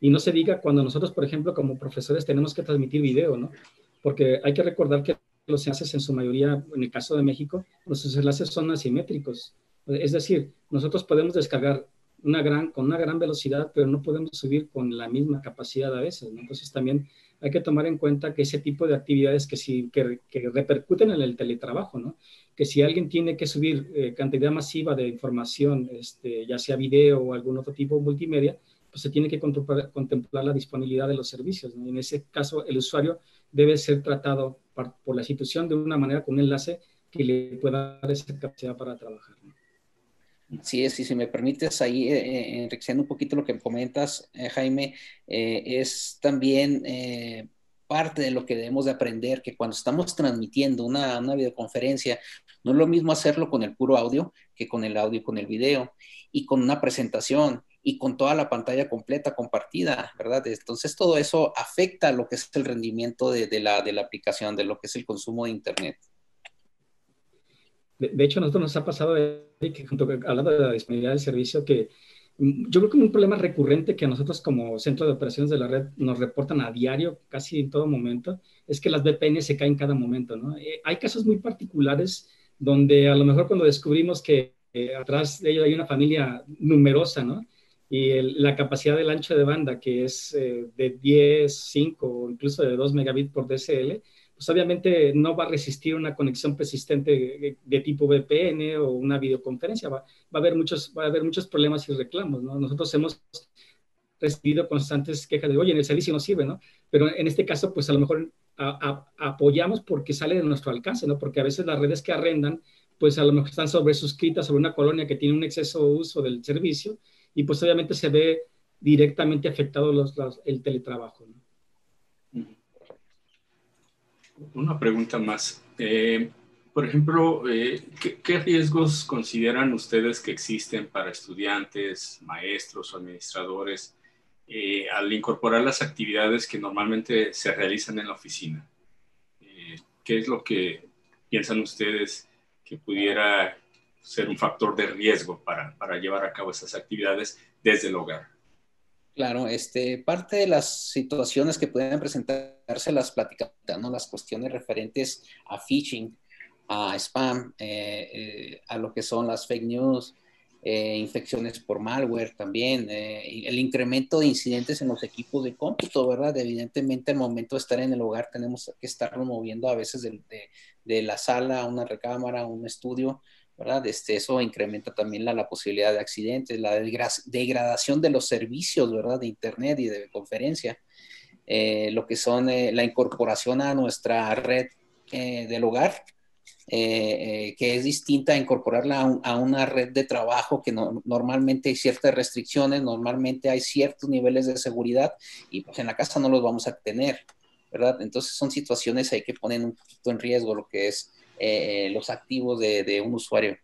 Y no se diga cuando nosotros, por ejemplo, como profesores tenemos que transmitir video, ¿no? Porque hay que recordar que los enlaces en su mayoría, en el caso de México, los enlaces son asimétricos. Es decir, nosotros podemos descargar una gran, con una gran velocidad, pero no podemos subir con la misma capacidad a veces, ¿no? Entonces también hay que tomar en cuenta que ese tipo de actividades que, sí, que, que repercuten en el teletrabajo, ¿no? Que si alguien tiene que subir eh, cantidad masiva de información, este, ya sea video o algún otro tipo de multimedia, pues se tiene que contemplar, contemplar la disponibilidad de los servicios, ¿no? Y en ese caso, el usuario debe ser tratado por, por la institución de una manera con un enlace que le pueda dar esa capacidad para trabajar, ¿no? Sí, sí, si me permites ahí eh, enriqueciendo un poquito lo que comentas, eh, Jaime, eh, es también eh, parte de lo que debemos de aprender, que cuando estamos transmitiendo una, una videoconferencia, no es lo mismo hacerlo con el puro audio que con el audio y con el video, y con una presentación, y con toda la pantalla completa compartida, ¿verdad? Entonces todo eso afecta lo que es el rendimiento de, de, la, de la aplicación, de lo que es el consumo de Internet. De, de hecho, a nosotros nos ha pasado, Eric, junto, hablando de la disponibilidad del servicio, que yo creo que un problema recurrente que a nosotros como centro de operaciones de la red nos reportan a diario, casi en todo momento, es que las V P N se caen cada momento, ¿no? Eh, hay casos muy particulares donde a lo mejor cuando descubrimos que eh, atrás de ello hay una familia numerosa, ¿no? Y el, la capacidad del ancho de banda, que es eh, de diez, cinco o incluso de dos megabits por D S L, pues obviamente no va a resistir una conexión persistente de, de tipo V P N o una videoconferencia. Va, va, a haber muchos, va a haber muchos problemas y reclamos, ¿no? Nosotros hemos recibido constantes quejas de, oye, en el servicio no sirve, ¿no? Pero en este caso, pues a lo mejor a, a, apoyamos porque sale de nuestro alcance, ¿no? Porque a veces las redes que arrendan, pues a lo mejor están sobresuscritas sobre una colonia que tiene un exceso de uso del servicio y pues obviamente se ve directamente afectado los, los, el teletrabajo, ¿no? Una pregunta más. Eh, por ejemplo, eh, ¿qué, ¿qué riesgos consideran ustedes que existen para estudiantes, maestros o administradores eh, al incorporar las actividades que normalmente se realizan en la oficina? Eh, ¿Qué es lo que piensan ustedes que pudiera ser un factor de riesgo para, para llevar a cabo esas actividades desde el hogar? Claro, este, parte de las situaciones que pueden presentarse las platicamos, ¿no? Las cuestiones referentes a phishing, a spam, eh, eh, a lo que son las fake news, eh, infecciones por malware también, eh, el incremento de incidentes en los equipos de cómputo, ¿verdad? Evidentemente al momento de estar en el hogar tenemos que estarlo moviendo a veces de, de, de la sala a una recámara, a un estudio, ¿verdad? Este, eso incrementa también la, la posibilidad de accidentes, la degradación de los servicios, ¿verdad? De Internet y de conferencia, eh, lo que son eh, la incorporación a nuestra red eh, del hogar, eh, eh, que es distinta a incorporarla a, un, a una red de trabajo que no, normalmente hay ciertas restricciones, normalmente hay ciertos niveles de seguridad y pues en la casa no los vamos a tener, ¿verdad? Entonces son situaciones ahí que ponen un poquito en riesgo lo que es Eh, los activos de, de un usuario.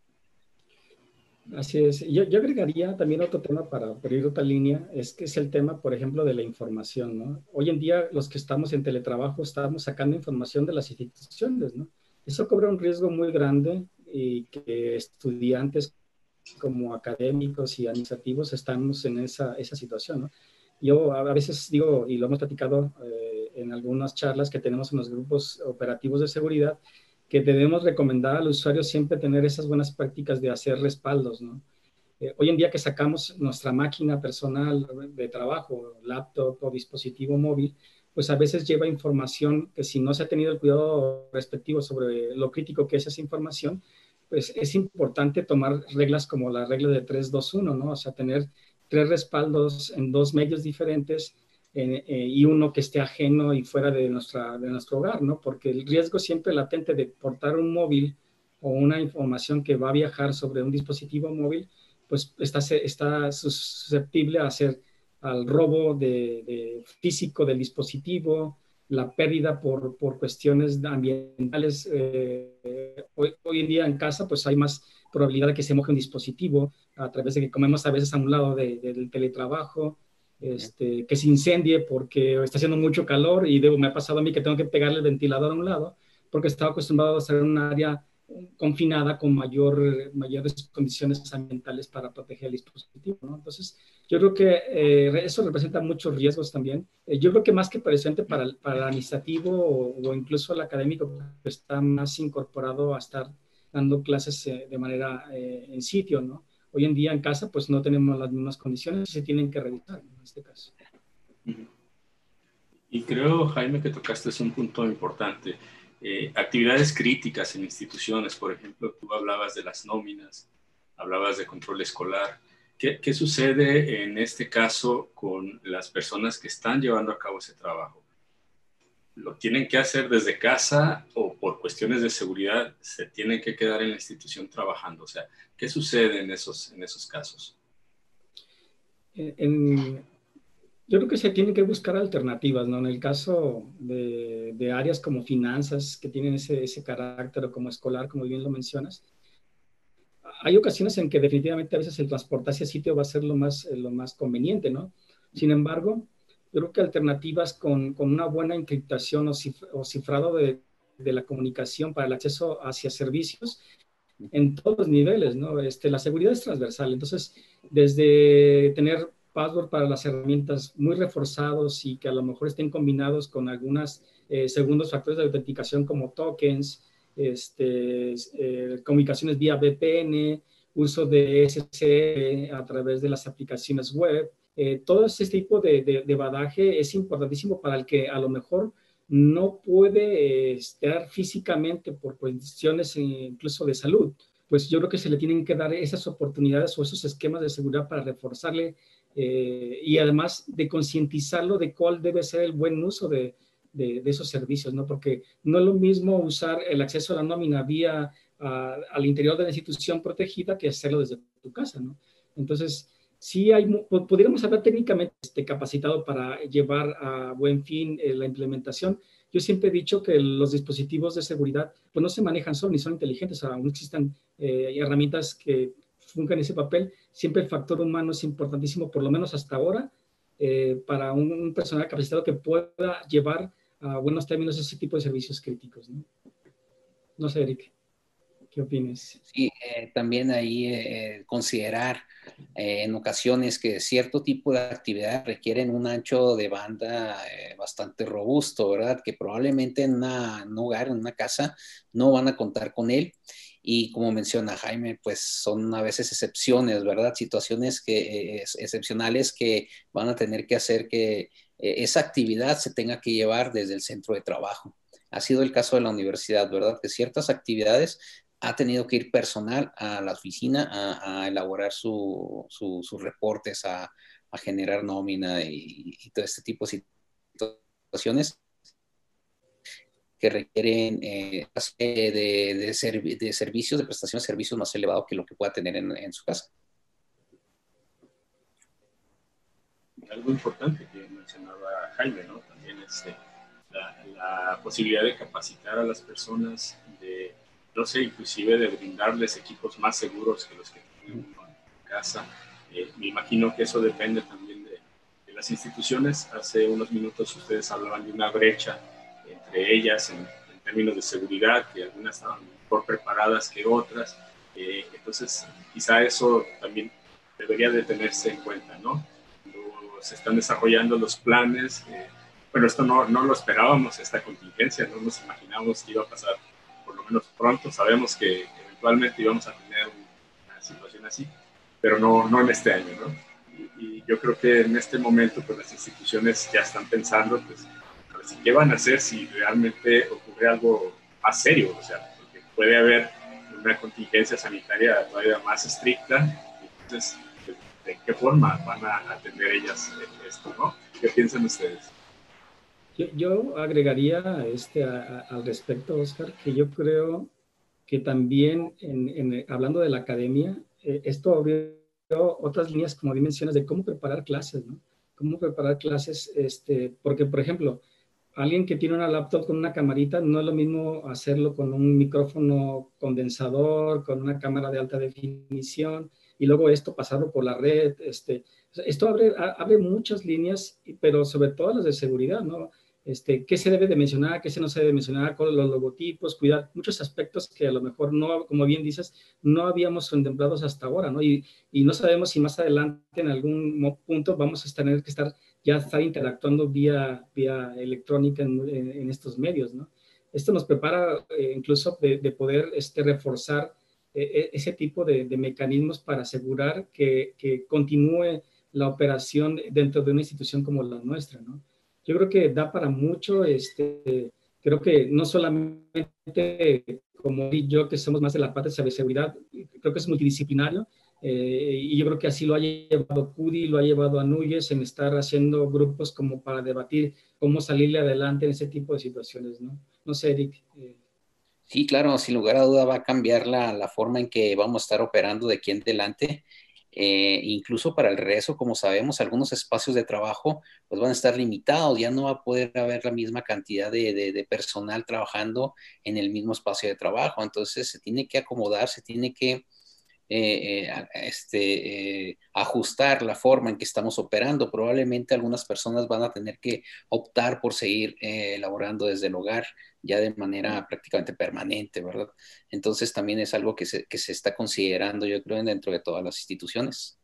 Así es. Yo, yo agregaría también otro tema para abrir otra línea, es que es el tema, por ejemplo, de la información, ¿no? Hoy en día los que estamos en teletrabajo estamos sacando información de las instituciones, ¿no? Eso cobra un riesgo muy grande y que estudiantes como académicos y administrativos estamos en esa, esa situación, ¿no? Yo a veces digo, y lo hemos platicado eh, en algunas charlas que tenemos en los grupos operativos de seguridad, que debemos recomendar al usuario siempre tener esas buenas prácticas de hacer respaldos, ¿no? Eh, hoy en día que sacamos nuestra máquina personal de trabajo, laptop o dispositivo móvil, pues a veces lleva información que si no se ha tenido el cuidado respectivo sobre lo crítico que es esa información, pues es importante tomar reglas como la regla de tres dos uno, ¿no? O sea, tener tres respaldos en dos medios diferentes eh, eh, y uno que esté ajeno y fuera de, nuestra, de nuestro hogar, ¿no? Porque el riesgo siempre latente de portar un móvil o una información que va a viajar sobre un dispositivo móvil, pues está, está susceptible a ser al robo de, de físico del dispositivo, la pérdida por, por cuestiones ambientales. Eh, hoy, hoy en día en casa pues hay más probabilidad de que se moje un dispositivo a través de que comemos a veces a un lado de, de, del teletrabajo, este, que se incendie porque está haciendo mucho calor y debo, me ha pasado a mí que tengo que pegarle el ventilador a un lado porque estaba acostumbrado a estar en un área confinada con mayor, mayores condiciones ambientales para proteger el dispositivo, ¿no? Entonces, yo creo que eh, eso representa muchos riesgos también. Eh, yo creo que más que presente para el, para el administrativo o, o incluso el académico, que está más incorporado a estar dando clases eh, de manera eh, en sitio, ¿no? Hoy en día en casa, pues no tenemos las mismas condiciones y se tienen que revisar, ¿no? En este caso. Y creo, Jaime, que tocaste un punto importante. Eh, actividades críticas en instituciones, por ejemplo, tú hablabas de las nóminas, hablabas de control escolar. ¿Qué, qué sucede en este caso con las personas que están llevando a cabo ese trabajo? ¿Lo tienen que hacer desde casa o por cuestiones de seguridad se tienen que quedar en la institución trabajando? O sea, ¿qué sucede en esos, en esos casos? En, en, yo creo que se tienen que buscar alternativas, ¿no? En el caso de, de áreas como finanzas, que tienen ese, ese carácter, o como escolar, como bien lo mencionas, hay ocasiones en que definitivamente a veces el transporte hacia sitio va a ser lo más, lo más conveniente, ¿no? Sin embargo, yo creo que alternativas con, con una buena encriptación o, cif o cifrado de, de la comunicación para el acceso hacia servicios en todos los niveles, ¿no? Este, la seguridad es transversal, entonces, desde tener password para las herramientas muy reforzados y que a lo mejor estén combinados con algunos eh, segundos factores de autenticación como tokens, este, eh, comunicaciones vía V P N, uso de S S L a través de las aplicaciones web. Eh, todo ese tipo de, de, de badaje es importantísimo para el que a lo mejor no puede eh, estar físicamente por cuestiones eh, incluso de salud. Pues yo creo que se le tienen que dar esas oportunidades o esos esquemas de seguridad para reforzarle eh, y además de concientizarlo de cuál debe ser el buen uso de, de, de esos servicios, ¿no? Porque no es lo mismo usar el acceso a la nómina vía a, al interior de la institución protegida que hacerlo desde tu casa, ¿no? Entonces, sí hay, podríamos haber técnicamente este, capacitado para llevar a buen fin eh, la implementación. Yo siempre he dicho que los dispositivos de seguridad pues no se manejan solos ni son inteligentes, aún existen eh, herramientas que funcan ese papel. Siempre el factor humano es importantísimo, por lo menos hasta ahora, eh, para un, un personal capacitado que pueda llevar a buenos términos ese tipo de servicios críticos, ¿no? No sé, Eric, ¿qué opinas? Sí, eh, también ahí eh, considerar eh, en ocasiones que cierto tipo de actividades requieren un ancho de banda eh, bastante robusto, ¿verdad? Que probablemente en, una, en un hogar, en una casa, no van a contar con él. Y como menciona Jaime, pues son a veces excepciones, ¿verdad? Situaciones que, eh, excepcionales que van a tener que hacer que eh, esa actividad se tenga que llevar desde el centro de trabajo. Ha sido el caso de la universidad, ¿verdad? Que ciertas actividades ha tenido que ir personal a la oficina a, a elaborar su, su, sus reportes, a, a generar nómina y, y todo este tipo de situaciones que requieren eh, de, de, servi de servicios, de prestación de servicios más elevado que lo que pueda tener en, en su casa. Algo importante que mencionaba Jaime, ¿no? También este, la, la posibilidad de capacitar a las personas, de, no sé, inclusive de brindarles equipos más seguros que los que tienen uno en casa. Eh, me imagino que eso depende también de, de las instituciones. Hace unos minutos ustedes hablaban de una brecha entre ellas en, en términos de seguridad, que algunas estaban mejor preparadas que otras. Eh, entonces, quizá eso también debería de tenerse en cuenta, ¿no? Se están desarrollando los planes. Eh, bueno, esto no, no lo esperábamos, esta contingencia, no nos imaginábamos que iba a pasar por lo menos pronto. Sabemos que eventualmente íbamos a tener una situación así, pero no, no en este año, ¿no? Y, y yo creo que en este momento pues las instituciones ya están pensando, pues, a ver, ¿qué van a hacer si realmente ocurre algo más serio? O sea, porque puede haber una contingencia sanitaria todavía más estricta, y entonces de qué forma van a atender ellas esto, ¿no? ¿Qué piensan ustedes? Yo, yo agregaría este, a, a, al respecto, Oscar, que yo creo que también, en, en, hablando de la academia, eh, esto abrió otras líneas, como dimensiones, de cómo preparar clases, ¿no? Cómo preparar clases, este, porque, por ejemplo, alguien que tiene una laptop con una camarita, no es lo mismo hacerlo con un micrófono condensador, con una cámara de alta definición, y luego esto pasarlo por la red. Este, esto abre, abre muchas líneas, pero sobre todo las de seguridad, ¿no? Este, qué se debe de mencionar, qué se no se debe mencionar, con los logotipos, cuidar muchos aspectos que a lo mejor no, como bien dices, no habíamos contemplado hasta ahora, ¿no? Y, y no sabemos si más adelante en algún punto vamos a tener que estar, ya estar interactuando vía, vía electrónica en, en, en estos medios, ¿no? Esto nos prepara eh, incluso de, de poder este, reforzar eh, ese tipo de, de mecanismos para asegurar que, que continúe la operación dentro de una institución como la nuestra, ¿no? Yo creo que da para mucho, este, creo que no solamente como yo, que somos más de la parte de ciberseguridad, creo que es multidisciplinario, eh, y yo creo que así lo ha llevado CUDI, lo ha llevado a Nuyes en estar haciendo grupos como para debatir cómo salirle adelante en ese tipo de situaciones, ¿no? No sé, Eric. Eh. Sí, claro, sin lugar a duda va a cambiar la, la forma en que vamos a estar operando de aquí en adelante. Eh, incluso para el regreso, como sabemos, algunos espacios de trabajo pues van a estar limitados, ya no va a poder haber la misma cantidad de, de, de personal trabajando en el mismo espacio de trabajo, entonces se tiene que acomodar, se tiene que eh, eh, este, eh, ajustar la forma en que estamos operando. Probablemente algunas personas van a tener que optar por seguir eh, elaborando desde el hogar ya de manera prácticamente permanente, ¿verdad? Entonces también es algo que se, que se está considerando, yo creo, dentro de todas las instituciones.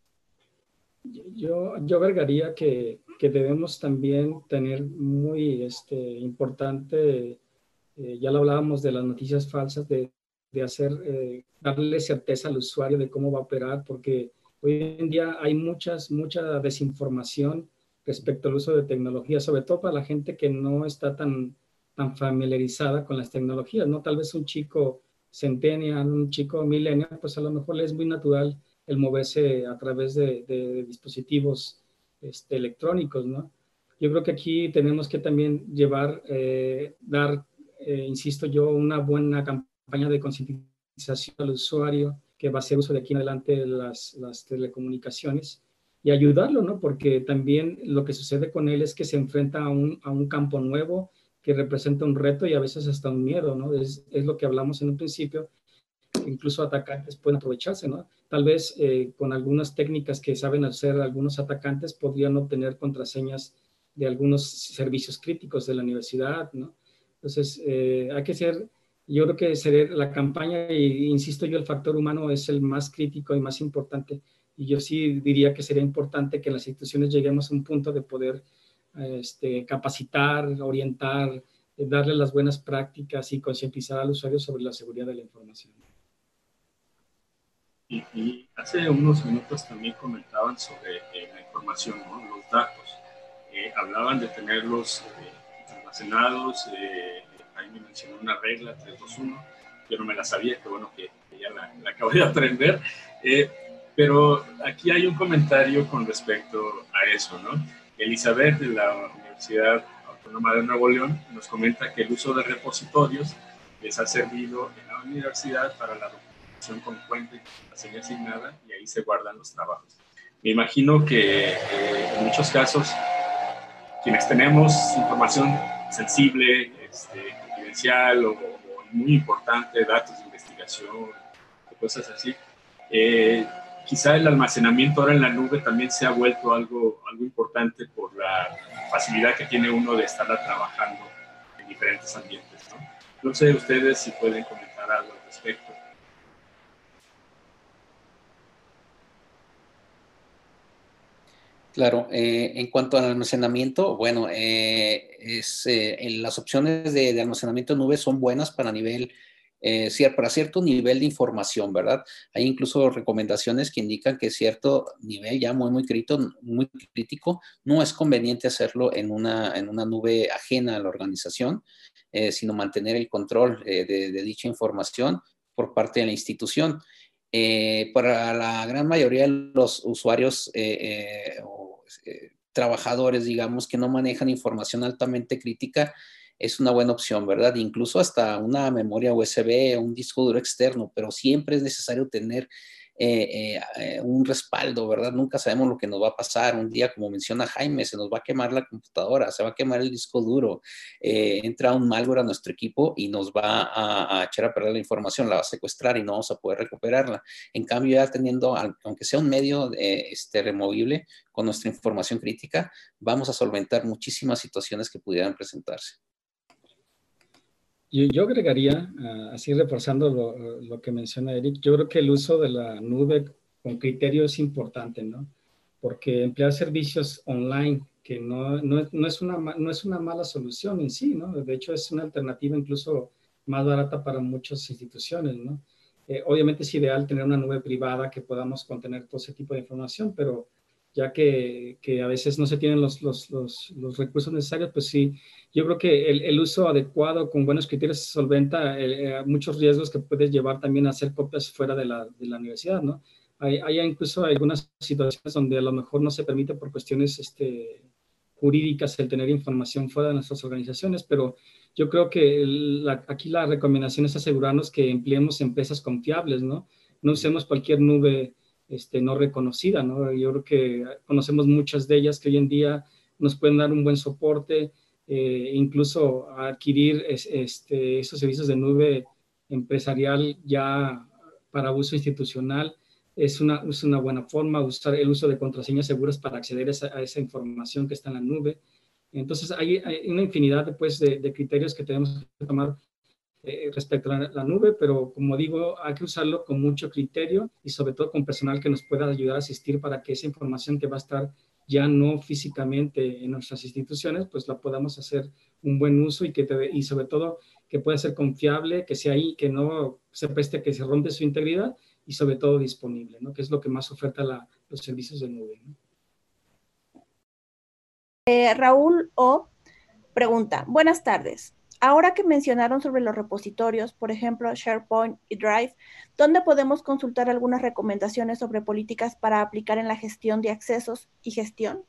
Yo, yo agregaría que, que debemos también tener muy este, importante, eh, ya lo hablábamos de las noticias falsas, de, de hacer, eh, darle certeza al usuario de cómo va a operar, porque hoy en día hay muchas, mucha desinformación respecto al uso de tecnología, sobre todo para la gente que no está tan, tan familiarizada con las tecnologías, ¿no? Tal vez un chico centennial, un chico millennial, pues a lo mejor le es muy natural el moverse a través de, de, de dispositivos este, electrónicos, ¿no? Yo creo que aquí tenemos que también llevar, eh, dar, eh, insisto yo, una buena campaña de concientización al usuario que va a hacer uso de aquí en adelante las, las telecomunicaciones y ayudarlo, ¿no? Porque también lo que sucede con él es que se enfrenta a un, a un campo nuevo que representa un reto y a veces hasta un miedo, ¿no? Es, es lo que hablamos en un principio, incluso atacantes pueden aprovecharse, ¿no? Tal vez eh, con algunas técnicas que saben hacer algunos atacantes podrían obtener contraseñas de algunos servicios críticos de la universidad, ¿no? Entonces, eh, hay que ser, yo creo que ser la campaña, y insisto yo, el factor humano es el más crítico y más importante, y yo sí diría que sería importante que en las instituciones lleguemos a un punto de poder este, capacitar, orientar, darle las buenas prácticas y concientizar al usuario sobre la seguridad de la información. Y, y hace unos minutos también comentaban sobre eh, la información, ¿no? Los datos. Eh, hablaban de tenerlos eh, almacenados. Eh, ahí me mencionó una regla, tres dos uno. Yo no me la sabía, que bueno que, que ya la, la acabo de aprender. Eh, pero aquí hay un comentario con respecto a eso, ¿no? Elizabeth, de la Universidad Autónoma de Nuevo León, nos comenta que el uso de repositorios les ha servido en la universidad para la documentación con fuente, la señal asignada, y ahí se guardan los trabajos. Me imagino que eh, en muchos casos quienes tenemos información sensible, este, confidencial o, o muy importante, datos de investigación, cosas así, eh, quizá el almacenamiento ahora en la nube también se ha vuelto algo, algo importante por la facilidad que tiene uno de estarla trabajando en diferentes ambientes, ¿no? No sé ustedes si pueden comentar algo al respecto. Claro, eh, en cuanto al almacenamiento, bueno, eh, es, eh, las opciones de, de almacenamiento en nube son buenas para nivel, eh, para cierto nivel de información, ¿verdad? Hay incluso recomendaciones que indican que cierto nivel ya muy, muy crítico, muy crítico, no es conveniente hacerlo en una, en una nube ajena a la organización, eh, sino mantener el control eh, de, de dicha información por parte de la institución. Eh, para la gran mayoría de los usuarios eh, eh, o eh, trabajadores, digamos, que no manejan información altamente crítica, es una buena opción, ¿verdad? Incluso hasta una memoria U S B, un disco duro externo, pero siempre es necesario tener eh, eh, un respaldo, ¿verdad? Nunca sabemos lo que nos va a pasar. Un día, como menciona Jaime, se nos va a quemar la computadora, se va a quemar el disco duro, eh, entra un malware a nuestro equipo y nos va a, a echar a perder la información, la va a secuestrar y no vamos a poder recuperarla. En cambio, ya teniendo, aunque sea un medio eh, este, removible con nuestra información crítica, vamos a solventar muchísimas situaciones que pudieran presentarse. Yo, yo agregaría, uh, así reforzando lo, lo que menciona Eric, yo creo que el uso de la nube con criterio es importante, ¿no? Porque emplear servicios online, que no, no, no, es una, no es una mala solución en sí, ¿no? De hecho, es una alternativa incluso más barata para muchas instituciones, ¿no? Eh, obviamente es ideal tener una nube privada que podamos contener todo ese tipo de información, pero ya que, que a veces no se tienen los, los, los, los recursos necesarios, pues sí, yo creo que el, el uso adecuado con buenos criterios solventa eh, eh, muchos riesgos que puedes llevar también a hacer copias fuera de la, de la universidad, ¿no? Hay, hay incluso algunas situaciones donde a lo mejor no se permite por cuestiones este, jurídicas el tener información fuera de nuestras organizaciones, pero yo creo que la, aquí la recomendación es asegurarnos que empleemos empresas confiables, ¿no? No usemos cualquier nube este, no reconocida, ¿no? Yo creo que conocemos muchas de ellas que hoy en día nos pueden dar un buen soporte, eh, incluso adquirir es, este, esos servicios de nube empresarial ya para uso institucional. Es una, es una buena forma usar el uso de contraseñas seguras para acceder a esa, a esa información que está en la nube. Entonces, hay, hay una infinidad pues, de, de criterios que tenemos que tomar eh, respecto a la, la nube, pero como digo, hay que usarlo con mucho criterio y sobre todo con personal que nos pueda ayudar a asistir para que esa información que va a estar ya no físicamente en nuestras instituciones, pues la podamos hacer un buen uso y, que te, y sobre todo que pueda ser confiable, que sea ahí, que no se preste que se rompe su integridad y sobre todo disponible, ¿no? Que es lo que más oferta la, los servicios de nube, ¿no? Eh, Raúl O. pregunta, buenas tardes. Ahora que mencionaron sobre los repositorios, por ejemplo, SharePoint y Drive, ¿dónde podemos consultar algunas recomendaciones sobre políticas para aplicar en la gestión de accesos y gestión?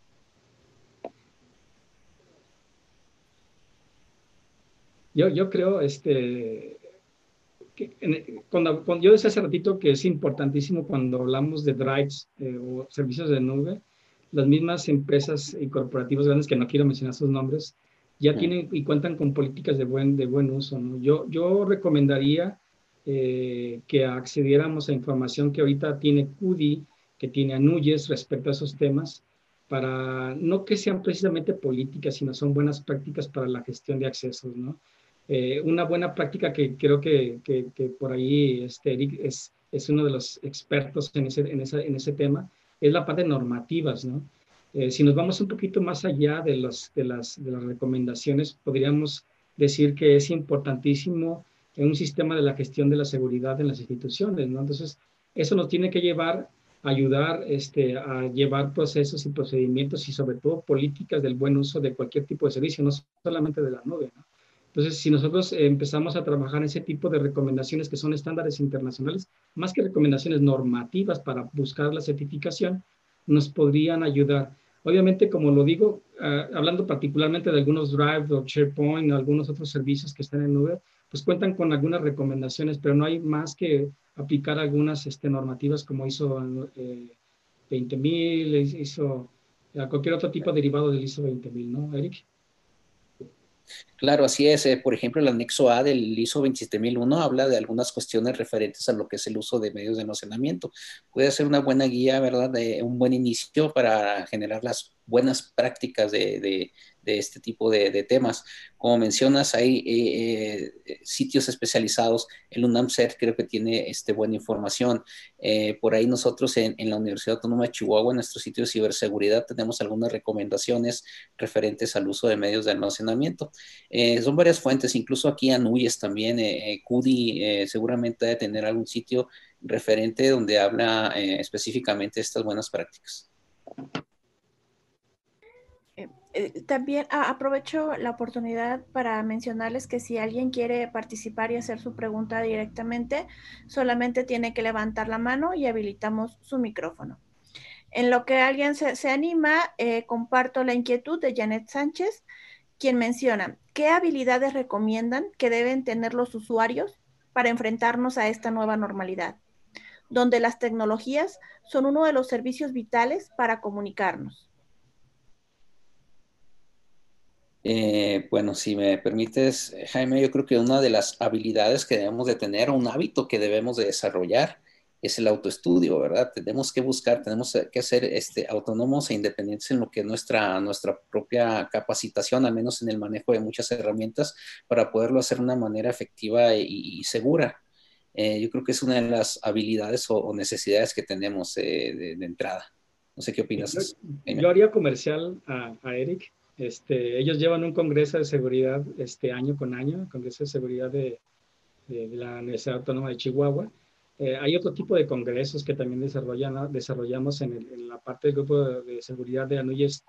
Yo, yo creo, este, que en, cuando, cuando yo decía hace ratito que es importantísimo cuando hablamos de drives eh, o servicios de nube, las mismas empresas y corporativos grandes, que no quiero mencionar sus nombres, ya tienen y cuentan con políticas de buen, de buen uso, ¿no? Yo, yo recomendaría eh, que accediéramos a información que ahorita tiene C U D I, que tiene ANUYES respecto a esos temas, para no que sean precisamente políticas, sino son buenas prácticas para la gestión de accesos, ¿no? Eh, una buena práctica que creo que, que, que por ahí este Eric es, es uno de los expertos en ese, en, esa, en ese tema, es la parte de normativas, ¿no? Eh, si nos vamos un poquito más allá de, los, de, las, de las recomendaciones, podríamos decir que es importantísimo en un sistema de la gestión de la seguridad en las instituciones, ¿no? Entonces, eso nos tiene que llevar a ayudar este, a llevar procesos y procedimientos y sobre todo políticas del buen uso de cualquier tipo de servicio, no solamente de la nube, ¿no? Entonces, si nosotros eh, empezamos a trabajar ese tipo de recomendaciones que son estándares internacionales, más que recomendaciones normativas para buscar la certificación, nos podrían ayudar. Obviamente, como lo digo, uh, hablando particularmente de algunos Drive o SharePoint o algunos otros servicios que están en nube, pues cuentan con algunas recomendaciones, pero no hay más que aplicar algunas este, normativas como hizo eh, veinte mil, hizo uh, cualquier otro tipo derivado del I S O veinte mil, ¿no, Eric? Claro, así es. Eh, por ejemplo, el anexo A del I S O veintisiete mil uno habla de algunas cuestiones referentes a lo que es el uso de medios de almacenamiento. Puede ser una buena guía, ¿verdad? De un buen inicio para generar las buenas prácticas de, de, de este tipo de, de temas. Como mencionas, hay eh, eh, sitios especializados. El UNAMCERT creo que tiene este, buena información. Eh, por ahí nosotros en, en la Universidad Autónoma de Chihuahua, en nuestro sitio de ciberseguridad, tenemos algunas recomendaciones referentes al uso de medios de almacenamiento. Eh, son varias fuentes, incluso aquí ANUYES también, eh, C U D I eh, seguramente debe tener algún sitio referente donde habla eh, específicamente de estas buenas prácticas. Eh, también ah, aprovecho la oportunidad para mencionarles que si alguien quiere participar y hacer su pregunta directamente, solamente tiene que levantar la mano y habilitamos su micrófono. En lo que alguien se, se anima, eh, comparto la inquietud de Janet Sánchez, quien menciona, ¿qué habilidades recomiendan que deben tener los usuarios para enfrentarnos a esta nueva normalidad? donde las tecnologías son uno de los servicios vitales para comunicarnos. Eh, bueno, si me permites, Jaime, yo creo que una de las habilidades que debemos de tener, un hábito que debemos de desarrollar, es el autoestudio, ¿verdad? Tenemos que buscar, tenemos que ser este, autónomos e independientes en lo que es nuestra, nuestra propia capacitación, al menos en el manejo de muchas herramientas, para poderlo hacer de una manera efectiva y, y segura. Eh, yo creo que es una de las habilidades o, o necesidades que tenemos eh, de, de entrada. No sé qué opinas. Yo, yo haría comercial a, a Eric. Este, ellos llevan un congreso de seguridad este, año con año, Congreso de Seguridad de, de, de la Universidad Autónoma de Chihuahua. Eh, hay otro tipo de congresos que también desarrollan, desarrollamos en, el, en la parte del grupo de, de seguridad de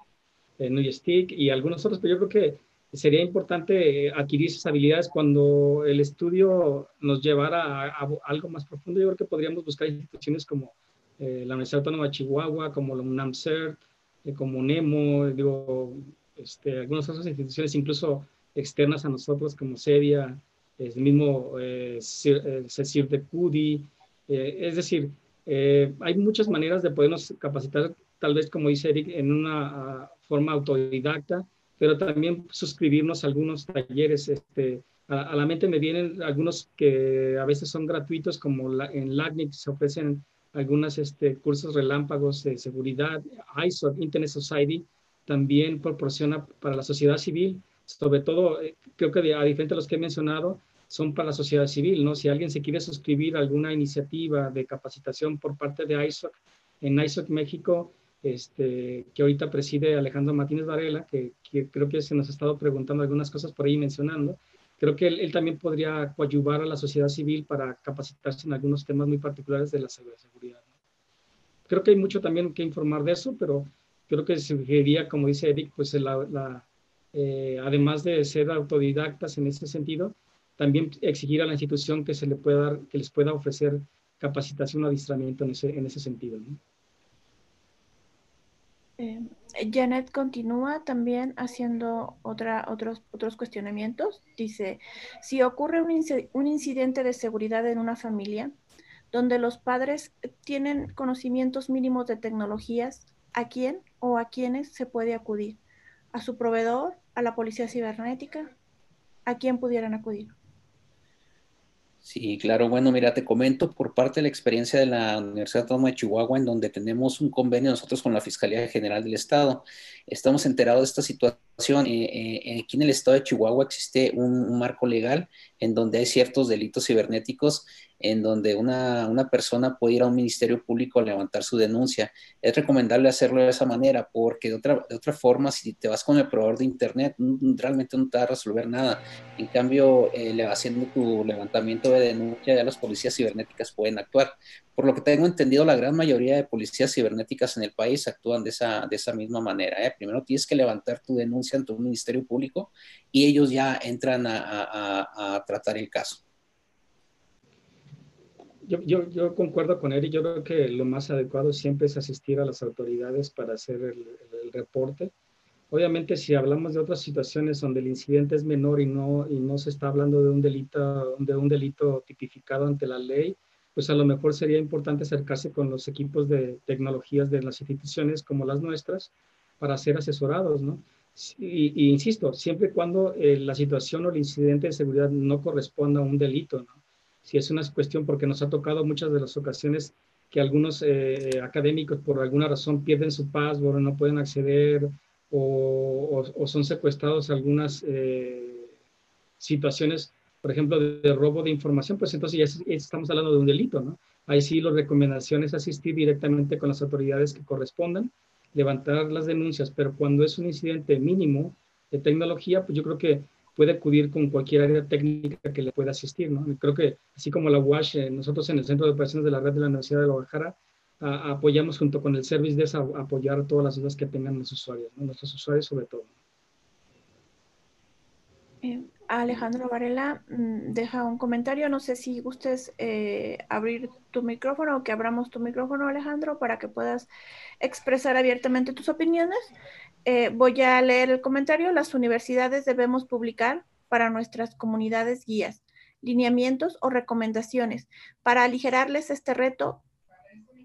NUYSTIC y algunos otros, pero yo creo que sería importante adquirir esas habilidades cuando el estudio nos llevara a, a algo más profundo. Yo creo que podríamos buscar instituciones como eh, la Universidad Autónoma de Chihuahua, como la UNAMCERT, eh, como NEMO, digo, este, algunas otras instituciones incluso externas a nosotros como CEDIA, el mismo eh, CECIR de CUDI, eh, es decir, eh, hay muchas maneras de podernos capacitar, tal vez como dice Eric, en una uh, forma autodidacta, pero también suscribirnos a algunos talleres. Este, a, a la mente me vienen algunos que a veces son gratuitos, como la, en LACNIC se ofrecen algunos este, cursos relámpagos de seguridad. I S O C, Internet Society, también proporciona para la sociedad civil, sobre todo, eh, creo que a diferente de los que he mencionado, son para la sociedad civil, ¿no? Si alguien se quiere suscribir a alguna iniciativa de capacitación por parte de I S O C, en I S O C México, este, que ahorita preside Alejandro Martínez Varela, que, que creo que se nos ha estado preguntando algunas cosas por ahí mencionando, creo que él, él también podría coadyuvar a la sociedad civil para capacitarse en algunos temas muy particulares de la ciberseguridad, ¿no? Creo que hay mucho también que informar de eso, pero creo que sugeriría, como dice Eric, pues la, la, eh, además de ser autodidactas en ese sentido, también exigir a la institución que se le pueda dar, que les pueda ofrecer capacitación o adiestramiento en ese, en ese sentido, ¿no? Eh, Janet continúa también haciendo otra, otros, otros cuestionamientos. Dice, si ocurre un, inc un incidente de seguridad en una familia, donde los padres tienen conocimientos mínimos de tecnologías, ¿a quién o a quiénes se puede acudir? ¿A su proveedor? ¿A la policía cibernética? ¿A quién pudieran acudir? Sí, claro. Bueno, mira, te comento por parte de la experiencia de la Universidad Autónoma de Chihuahua, en donde tenemos un convenio nosotros con la Fiscalía General del Estado. Estamos enterados de esta situación. Eh, eh, aquí en el estado de Chihuahua existe un, un marco legal en donde hay ciertos delitos cibernéticos en donde una, una persona puede ir a un ministerio público a levantar su denuncia. Es recomendable hacerlo de esa manera, porque de otra, de otra forma, si te vas con el proveedor de internet, realmente no te va a resolver nada. En cambio, eh, haciendo tu levantamiento de denuncia, ya las policías cibernéticas pueden actuar. Por lo que tengo entendido, la gran mayoría de policías cibernéticas en el país actúan de esa, de esa misma manera, ¿eh? Primero tienes que levantar tu denuncia ante un ministerio público y ellos ya entran a, a, a tratar el caso. Yo, yo, yo concuerdo con Eric. Yo creo que lo más adecuado siempre es asistir a las autoridades para hacer el, el, el reporte. Obviamente, si hablamos de otras situaciones donde el incidente es menor y no, y no se está hablando de un delito, de un delito tipificado ante la ley, pues a lo mejor sería importante acercarse con los equipos de tecnologías de las instituciones como las nuestras para ser asesorados, ¿no? Y, y insisto, siempre y cuando eh, la situación o el incidente de seguridad no corresponda a un delito, ¿no? Si es una cuestión, porque nos ha tocado muchas de las ocasiones que algunos eh, académicos por alguna razón pierden su password, no pueden acceder, o, o, o son secuestrados algunas eh, situaciones, por ejemplo, de, de robo de información, pues entonces ya es, estamos hablando de un delito, ¿no? Ahí sí la recomendación es asistir directamente con las autoridades que correspondan, levantar las denuncias, pero cuando es un incidente mínimo de tecnología, pues yo creo que puede acudir con cualquier área técnica que le pueda asistir, ¿no? Creo que así como la U A S H, eh, nosotros en el Centro de Operaciones de la Red de la Universidad de Guadalajara, a, apoyamos junto con el Service Desk a, a apoyar todas las dudas que tengan los usuarios, ¿no? Nuestros usuarios sobre todo. Eh, Alejandro Varela mmm, deja un comentario. No sé si gustes eh, abrir tu micrófono o que abramos tu micrófono, Alejandro, para que puedas expresar abiertamente tus opiniones. Eh, voy a leer el comentario. Las universidades debemos publicar para nuestras comunidades guías, lineamientos o recomendaciones para aligerarles este reto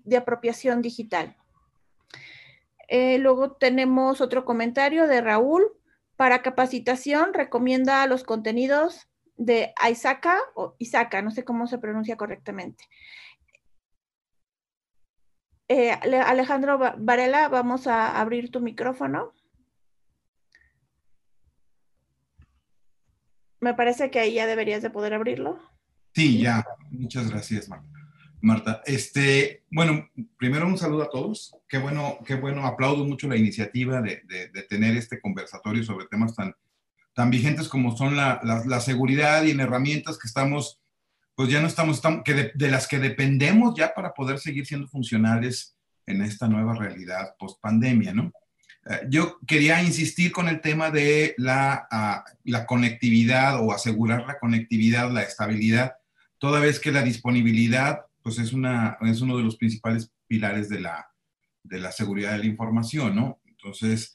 de apropiación digital. Eh, luego tenemos otro comentario de Raúl. Para capacitación, recomienda los contenidos de Isaka o Isaka, no sé cómo se pronuncia correctamente. Eh, Alejandro Varela, vamos a abrir tu micrófono. Me parece que ahí ya deberías de poder abrirlo. Sí, ya. Muchas gracias, Marta. Marta, este, bueno, primero un saludo a todos. Qué bueno, qué bueno, aplaudo mucho la iniciativa de, de, de tener este conversatorio sobre temas tan, tan vigentes como son la, la, la seguridad y en herramientas que estamos, pues ya no estamos, estamos que de, de las que dependemos ya para poder seguir siendo funcionales en esta nueva realidad post-pandemia, ¿no? Uh, yo quería insistir con el tema de la, uh, la conectividad o asegurar la conectividad, la estabilidad, toda vez que la disponibilidad pues es, una, es uno de los principales pilares de la, de la seguridad de la información, ¿no? Entonces,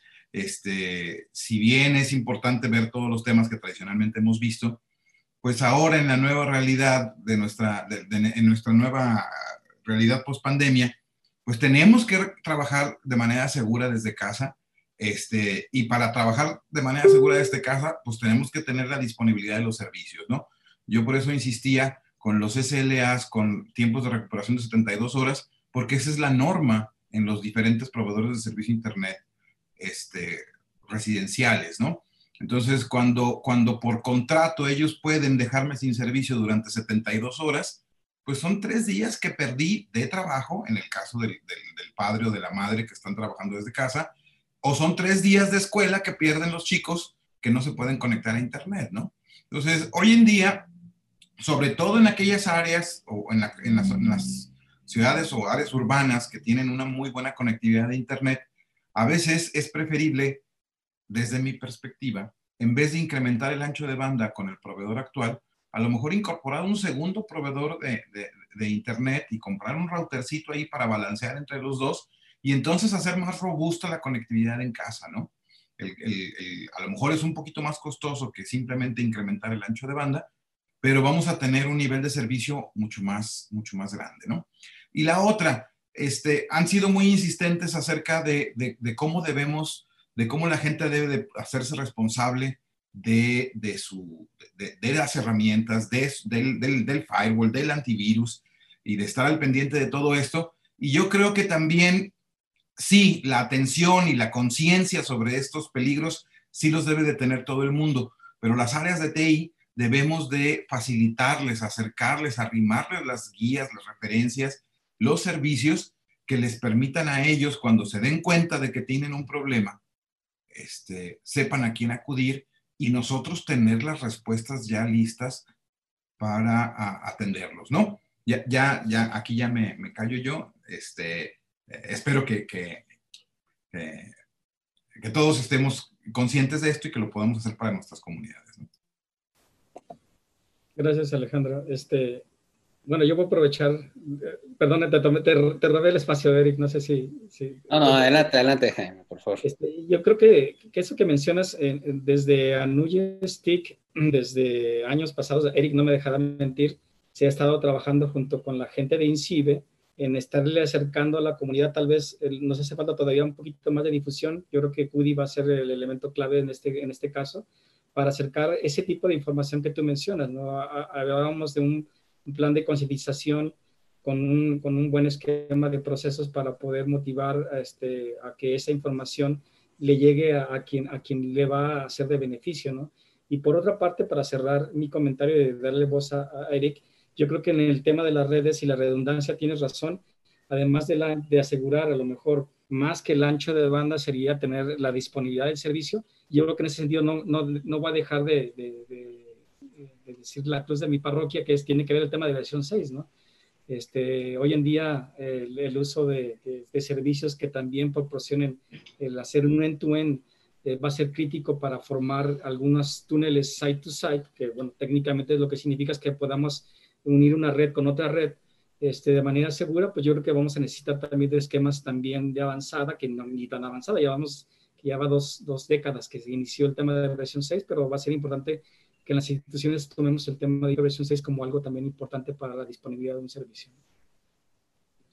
este, si bien es importante ver todos los temas que tradicionalmente hemos visto, pues ahora en la nueva realidad de nuestra, de, de, en nuestra nueva realidad post-pandemia, pues tenemos que trabajar de manera segura desde casa, este, y para trabajar de manera segura desde casa, pues tenemos que tener la disponibilidad de los servicios, ¿no? Yo por eso insistía con los S L As, con tiempos de recuperación de setenta y dos horas, porque esa es la norma en los diferentes proveedores de servicio Internet este, residenciales, ¿no? Entonces, cuando, cuando por contrato ellos pueden dejarme sin servicio durante setenta y dos horas, pues son tres días que perdí de trabajo, en el caso del, del, del padre o de la madre que están trabajando desde casa, o son tres días de escuela que pierden los chicos que no se pueden conectar a Internet, ¿no? Entonces, hoy en día, sobre todo en aquellas áreas o en, la, en, las, en las ciudades o áreas urbanas que tienen una muy buena conectividad de Internet, a veces es preferible, desde mi perspectiva, en vez de incrementar el ancho de banda con el proveedor actual, a lo mejor incorporar un segundo proveedor de, de, de Internet y comprar un routercito ahí para balancear entre los dos y entonces hacer más robusta la conectividad en casa, ¿no? El, el, el, a lo mejor es un poquito más costoso que simplemente incrementar el ancho de banda, pero vamos a tener un nivel de servicio mucho más, mucho más grande, ¿no? Y la otra, este, han sido muy insistentes acerca de, de, de cómo debemos, de cómo la gente debe de hacerse responsable de, de, su, de, de las herramientas, de, del, del, del firewall, del antivirus y de estar al pendiente de todo esto. Y yo creo que también, sí, la atención y la conciencia sobre estos peligros sí los debe de tener todo el mundo, pero las áreas de T I debemos de facilitarles, acercarles, arrimarles las guías, las referencias, los servicios que les permitan a ellos, cuando se den cuenta de que tienen un problema, este, sepan a quién acudir y nosotros tener las respuestas ya listas para a, atenderlos, ¿no? Ya, ya, ya, aquí ya me, me callo yo. Este, eh, espero que, que, que, que todos estemos conscientes de esto y que lo podamos hacer para nuestras comunidades, ¿no? Gracias, Alejandro. Este, bueno, yo voy a aprovechar, eh, perdón, te, te, te robé el espacio, Eric, no sé si... si no, no, adelante, adelante, Jaime, por favor. Este, yo creo que, que eso que mencionas eh, desde Anujet, desde años pasados, Eric no me dejará mentir, se ha estado trabajando junto con la gente de INCIBE en estarle acercando a la comunidad, tal vez el, nos hace falta todavía un poquito más de difusión. Yo creo que C U D I va a ser el elemento clave en este, en este caso, para acercar ese tipo de información que tú mencionas, ¿no? Hablábamos de un, un plan de concientización con un, con un buen esquema de procesos para poder motivar a, este, a que esa información le llegue a, a, quien, a quien le va a ser de beneficio, ¿no? Y por otra parte, para cerrar mi comentario y darle voz a, a Eric, yo creo que en el tema de las redes y la redundancia tienes razón, además de, la, de asegurar a lo mejor más que el ancho de banda sería tener la disponibilidad del servicio. Yo creo que en ese sentido no, no, no va a dejar de, de, de, de decir la cruz de mi parroquia, que es, tiene que ver el tema de la versión seis, ¿no? Este, hoy en día el, el uso de, de, de servicios que también proporcionen el hacer un end-to-end eh, va a ser crítico para formar algunos túneles site-to-site, que bueno, técnicamente lo que significa es que podamos unir una red con otra red Este, de manera segura. Pues yo creo que vamos a necesitar también de esquemas también de avanzada, que no ni tan avanzada, ya vamos, que ya va dos, dos décadas que se inició el tema de la versión seis, pero va a ser importante que en las instituciones tomemos el tema de la versión seis como algo también importante para la disponibilidad de un servicio.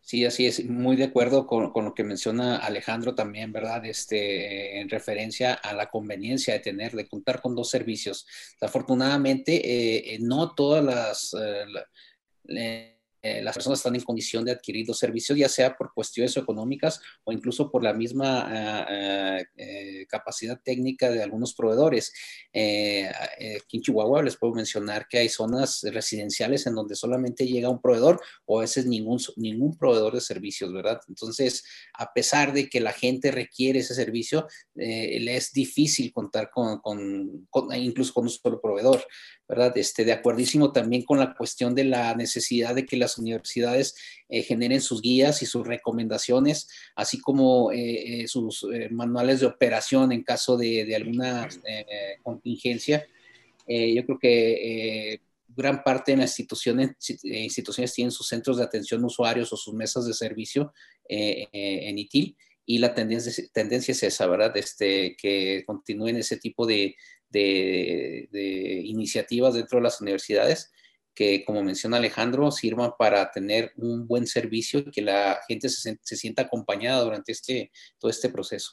Sí, así es, muy de acuerdo con, con lo que menciona Alejandro también, ¿verdad? Este, en referencia a la conveniencia de tener, de contar con dos servicios. Afortunadamente, eh, no todas las, eh, la, eh, las personas están en condición de adquirir los servicios, ya sea por cuestiones económicas o incluso por la misma uh, uh, capacidad técnica de algunos proveedores. Eh, aquí en Chihuahua les puedo mencionar que hay zonas residenciales en donde solamente llega un proveedor o a veces ningún, ningún proveedor de servicios, ¿verdad? Entonces, a pesar de que la gente requiere ese servicio, eh, le es difícil contar con, con, con, incluso con un solo proveedor, ¿verdad? Este, de acuerdísimo también con la cuestión de la necesidad de que las universidades eh, generen sus guías y sus recomendaciones, así como eh, eh, sus eh, manuales de operación en caso de, de alguna eh, contingencia. Eh, yo creo que eh, gran parte de las instituciones, instituciones tienen sus centros de atención a usuarios o sus mesas de servicio eh, eh, en I T I L, y la tendencia, tendencia es esa, ¿verdad? Este, que continúen ese tipo de, de, de iniciativas dentro de las universidades que, como menciona Alejandro, sirvan para tener un buen servicio y que la gente se, se sienta acompañada durante este, todo este proceso.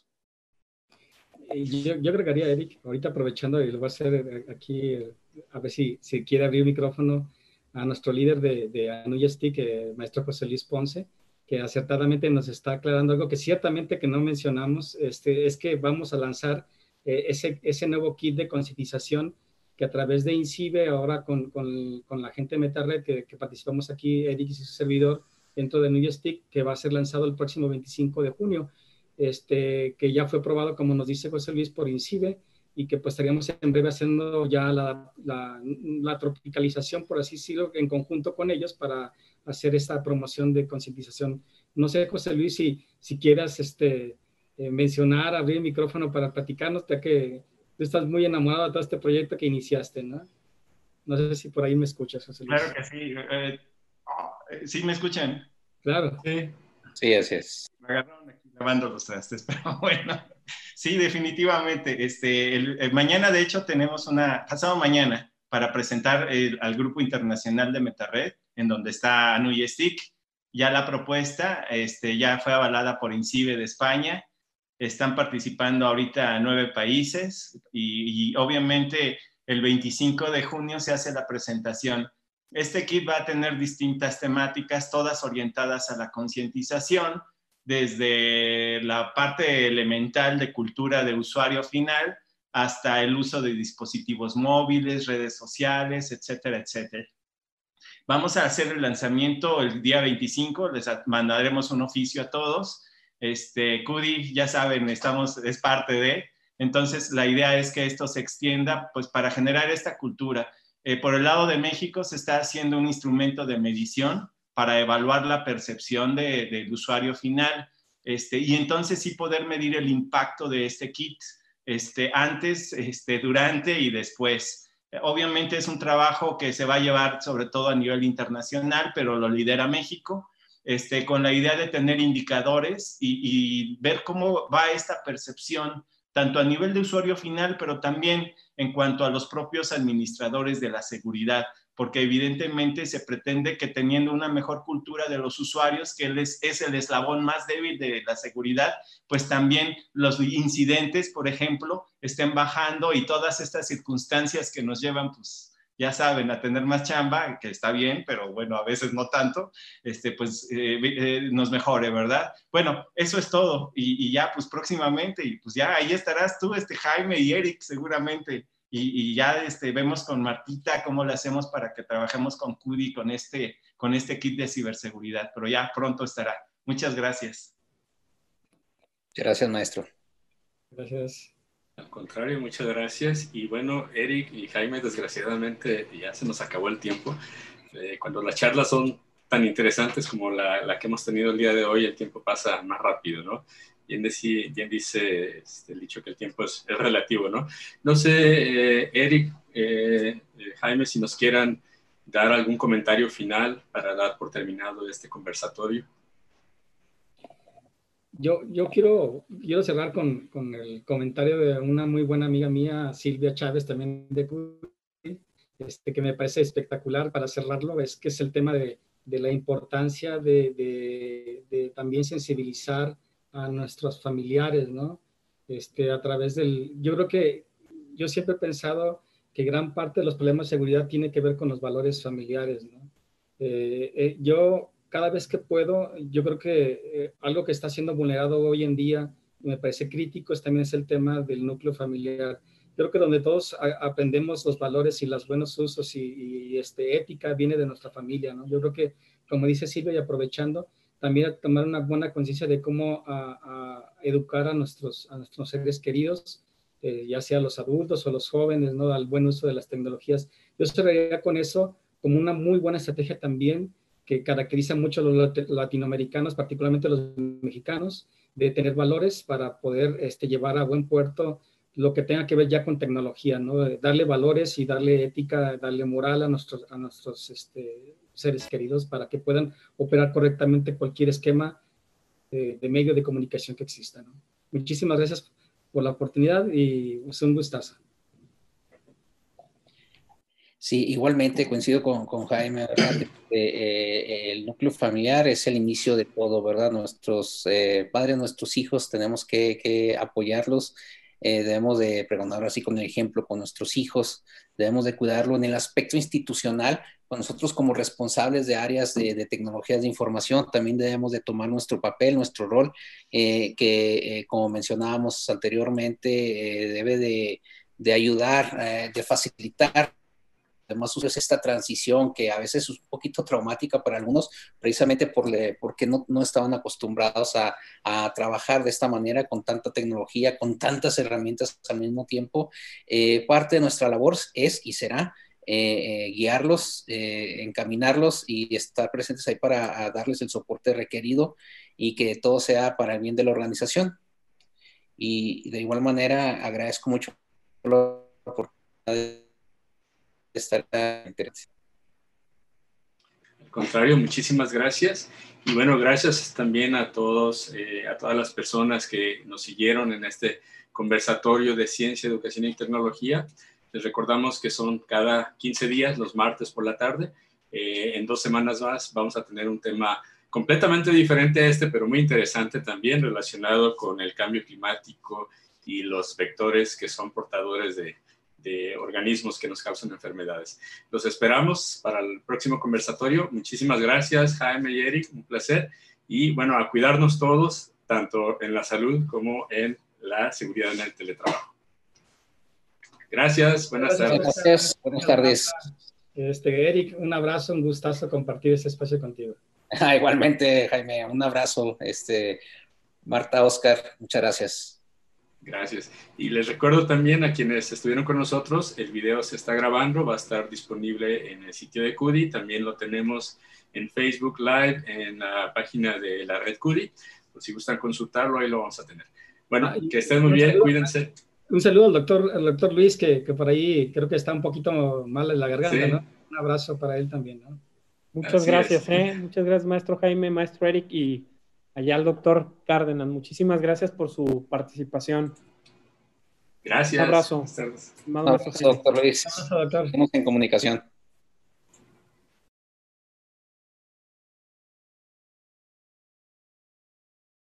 Yo, yo agregaría, Eric, ahorita aprovechando, y lo voy a hacer aquí, a ver si, si quiere abrir el micrófono, a nuestro líder de, de Anuyastic, eh, maestro José Luis Ponce, que acertadamente nos está aclarando algo que ciertamente que no mencionamos, este, es que vamos a lanzar eh, ese, ese nuevo kit de concientización que a través de INCIBE, ahora con, con, con la gente de MetaRed, que, que participamos aquí, Eric y su servidor, dentro de Anuyastic, que va a ser lanzado el próximo veinticinco de junio. Este, que ya fue probado, como nos dice José Luis, por INCIBE, y que pues estaríamos en breve haciendo ya la, la, la tropicalización, por así decirlo, en conjunto con ellos para hacer esta promoción de concientización. No sé, José Luis, si, si quieras este, eh, mencionar, abrir el micrófono para platicarnos, ya que tú estás muy enamorado de todo este proyecto que iniciaste, ¿no? No sé si por ahí me escuchas, José Luis. Claro que sí. Eh, oh, ¿sí me escuchan? Claro. Sí. Sí, así es. Me agarraron aquí lavando los trastes, pero bueno. Sí, definitivamente. Este, el, el mañana, de hecho, tenemos una, pasado mañana, para presentar el, al Grupo Internacional de MetaRed, en donde está Anuyastic. Ya la propuesta este, ya fue avalada por INCIBE de España. Están participando ahorita nueve países y, y obviamente el veinticinco de junio se hace la presentación. Este kit va a tener distintas temáticas, todas orientadas a la concientización, desde la parte elemental de cultura de usuario final hasta el uso de dispositivos móviles, redes sociales, etcétera, etcétera. Vamos a hacer el lanzamiento el día veinticinco, les mandaremos un oficio a todos. Este, CUDI, ya saben, estamos, es parte de, entonces la idea es que esto se extienda pues para generar esta cultura. Eh, por el lado de México se está haciendo un instrumento de medición para evaluar la percepción de, del usuario final este, y entonces sí poder medir el impacto de este kit este, antes, este, durante y después. Obviamente es un trabajo que se va a llevar sobre todo a nivel internacional, pero lo lidera México, este, con la idea de tener indicadores y, y ver cómo va esta percepción, tanto a nivel de usuario final, pero también en cuanto a los propios administradores de la seguridad, porque evidentemente se pretende que teniendo una mejor cultura de los usuarios, que es, es el eslabón más débil de la seguridad, pues también los incidentes, por ejemplo, estén bajando y todas estas circunstancias que nos llevan, pues, ya saben, a tener más chamba, que está bien, pero bueno, a veces no tanto, este, pues eh, eh, nos mejore, ¿verdad? Bueno, eso es todo, y, y ya pues próximamente, y pues ya ahí estarás tú, este Jaime y Eric seguramente, y, y ya este, vemos con Martita cómo lo hacemos para que trabajemos con CUDI, con este, con este kit de ciberseguridad, pero ya pronto estará. Muchas gracias. Gracias, maestro. Gracias. Al contrario, muchas gracias. Y bueno, Eric y Jaime, desgraciadamente ya se nos acabó el tiempo. Eh, cuando las charlas son tan interesantes como la, la que hemos tenido el día de hoy, el tiempo pasa más rápido, ¿no? Bien, dice, bien dice este, el dicho que el tiempo es, es relativo, ¿no? No sé, eh, Eric, eh, eh, Jaime, si nos quieran dar algún comentario final para dar por terminado este conversatorio. Yo, yo quiero, quiero cerrar con, con el comentario de una muy buena amiga mía, Silvia Chávez, también de CUDI, este, que me parece espectacular para cerrarlo, es que es el tema de de la importancia de, de, de también sensibilizar a nuestros familiares, ¿no? Este, a través del, yo creo que, yo siempre he pensado que gran parte de los problemas de seguridad tiene que ver con los valores familiares, ¿no? Eh, eh, yo, cada vez que puedo, yo creo que eh, algo que está siendo vulnerado hoy en día, me parece crítico, es, también es el tema del núcleo familiar. Creo que donde todos a, aprendemos los valores y los buenos usos y, y este, ética viene de nuestra familia, ¿no? Yo creo que, como dice Silvia, y aprovechando, también tomar una buena conciencia de cómo a, a educar a nuestros, a nuestros seres queridos, eh, ya sea los adultos o los jóvenes, ¿no? Al buen uso de las tecnologías. Yo cerraría con eso como una muy buena estrategia también que caracteriza mucho a los latinoamericanos, particularmente los mexicanos, de tener valores para poder este, llevar a buen puerto lo que tenga que ver ya con tecnología, ¿no? Darle valores y darle ética, darle moral a nuestros, a nuestros este, seres queridos para que puedan operar correctamente cualquier esquema de, de medio de comunicación que exista, ¿no? Muchísimas gracias por la oportunidad y es un gustazo. Sí, igualmente coincido con, con Jaime, ¿verdad? Eh, el núcleo familiar es el inicio de todo, ¿verdad? Nuestros eh, padres, nuestros hijos, tenemos que, que apoyarlos, eh, debemos de pregonar así con el ejemplo con nuestros hijos, debemos de cuidarlo en el aspecto institucional, con nosotros como responsables de áreas de, de tecnologías de información, también debemos de tomar nuestro papel, nuestro rol, eh, que eh, como mencionábamos anteriormente, eh, debe de, de ayudar, eh, de facilitar además es esta transición que a veces es un poquito traumática para algunos, precisamente por le, porque no, no estaban acostumbrados a, a trabajar de esta manera, con tanta tecnología, con tantas herramientas al mismo tiempo. Eh, parte de nuestra labor es y será eh, eh, guiarlos, eh, encaminarlos y estar presentes ahí para darles el soporte requerido y que todo sea para el bien de la organización. Y de igual manera agradezco mucho la oportunidad de estar interesante. Al contrario, muchísimas gracias. Y bueno, gracias también a todos, eh, a todas las personas que nos siguieron en este conversatorio de ciencia, educación y tecnología. Les recordamos que son cada quince días, los martes por la tarde. Eh, en dos semanas más vamos a tener un tema completamente diferente a este, pero muy interesante también, relacionado con el cambio climático y los vectores que son portadores de de organismos que nos causan enfermedades. Los esperamos para el próximo conversatorio. Muchísimas gracias, Jaime y Eric, un placer. Y bueno, a cuidarnos todos, tanto en la salud como en la seguridad en el teletrabajo. Gracias, buenas tardes. Gracias, buenas tardes. Este, Eric, un abrazo, un gustazo compartir este espacio contigo. Ah, igualmente, Jaime, un abrazo. Este, Marta, Oscar, muchas gracias. Gracias. Y les recuerdo también a quienes estuvieron con nosotros, el video se está grabando, va a estar disponible en el sitio de CUDI, también lo tenemos en Facebook Live, en la página de la red CUDI, pues si gustan consultarlo, ahí lo vamos a tener. Bueno, ah, que estén muy bien, saludo, cuídense. Un saludo al doctor, al doctor Luis, que, que por ahí creo que está un poquito mal en la garganta, sí. ¿No? Un abrazo para él también, ¿no? Muchas Así gracias, es. ¿eh? Muchas gracias, maestro Jaime, maestro Eric, y allá al doctor Cárdenas. Muchísimas gracias por su participación. Gracias. Un abrazo. Un abrazo, doctor Luis. Estamos en comunicación.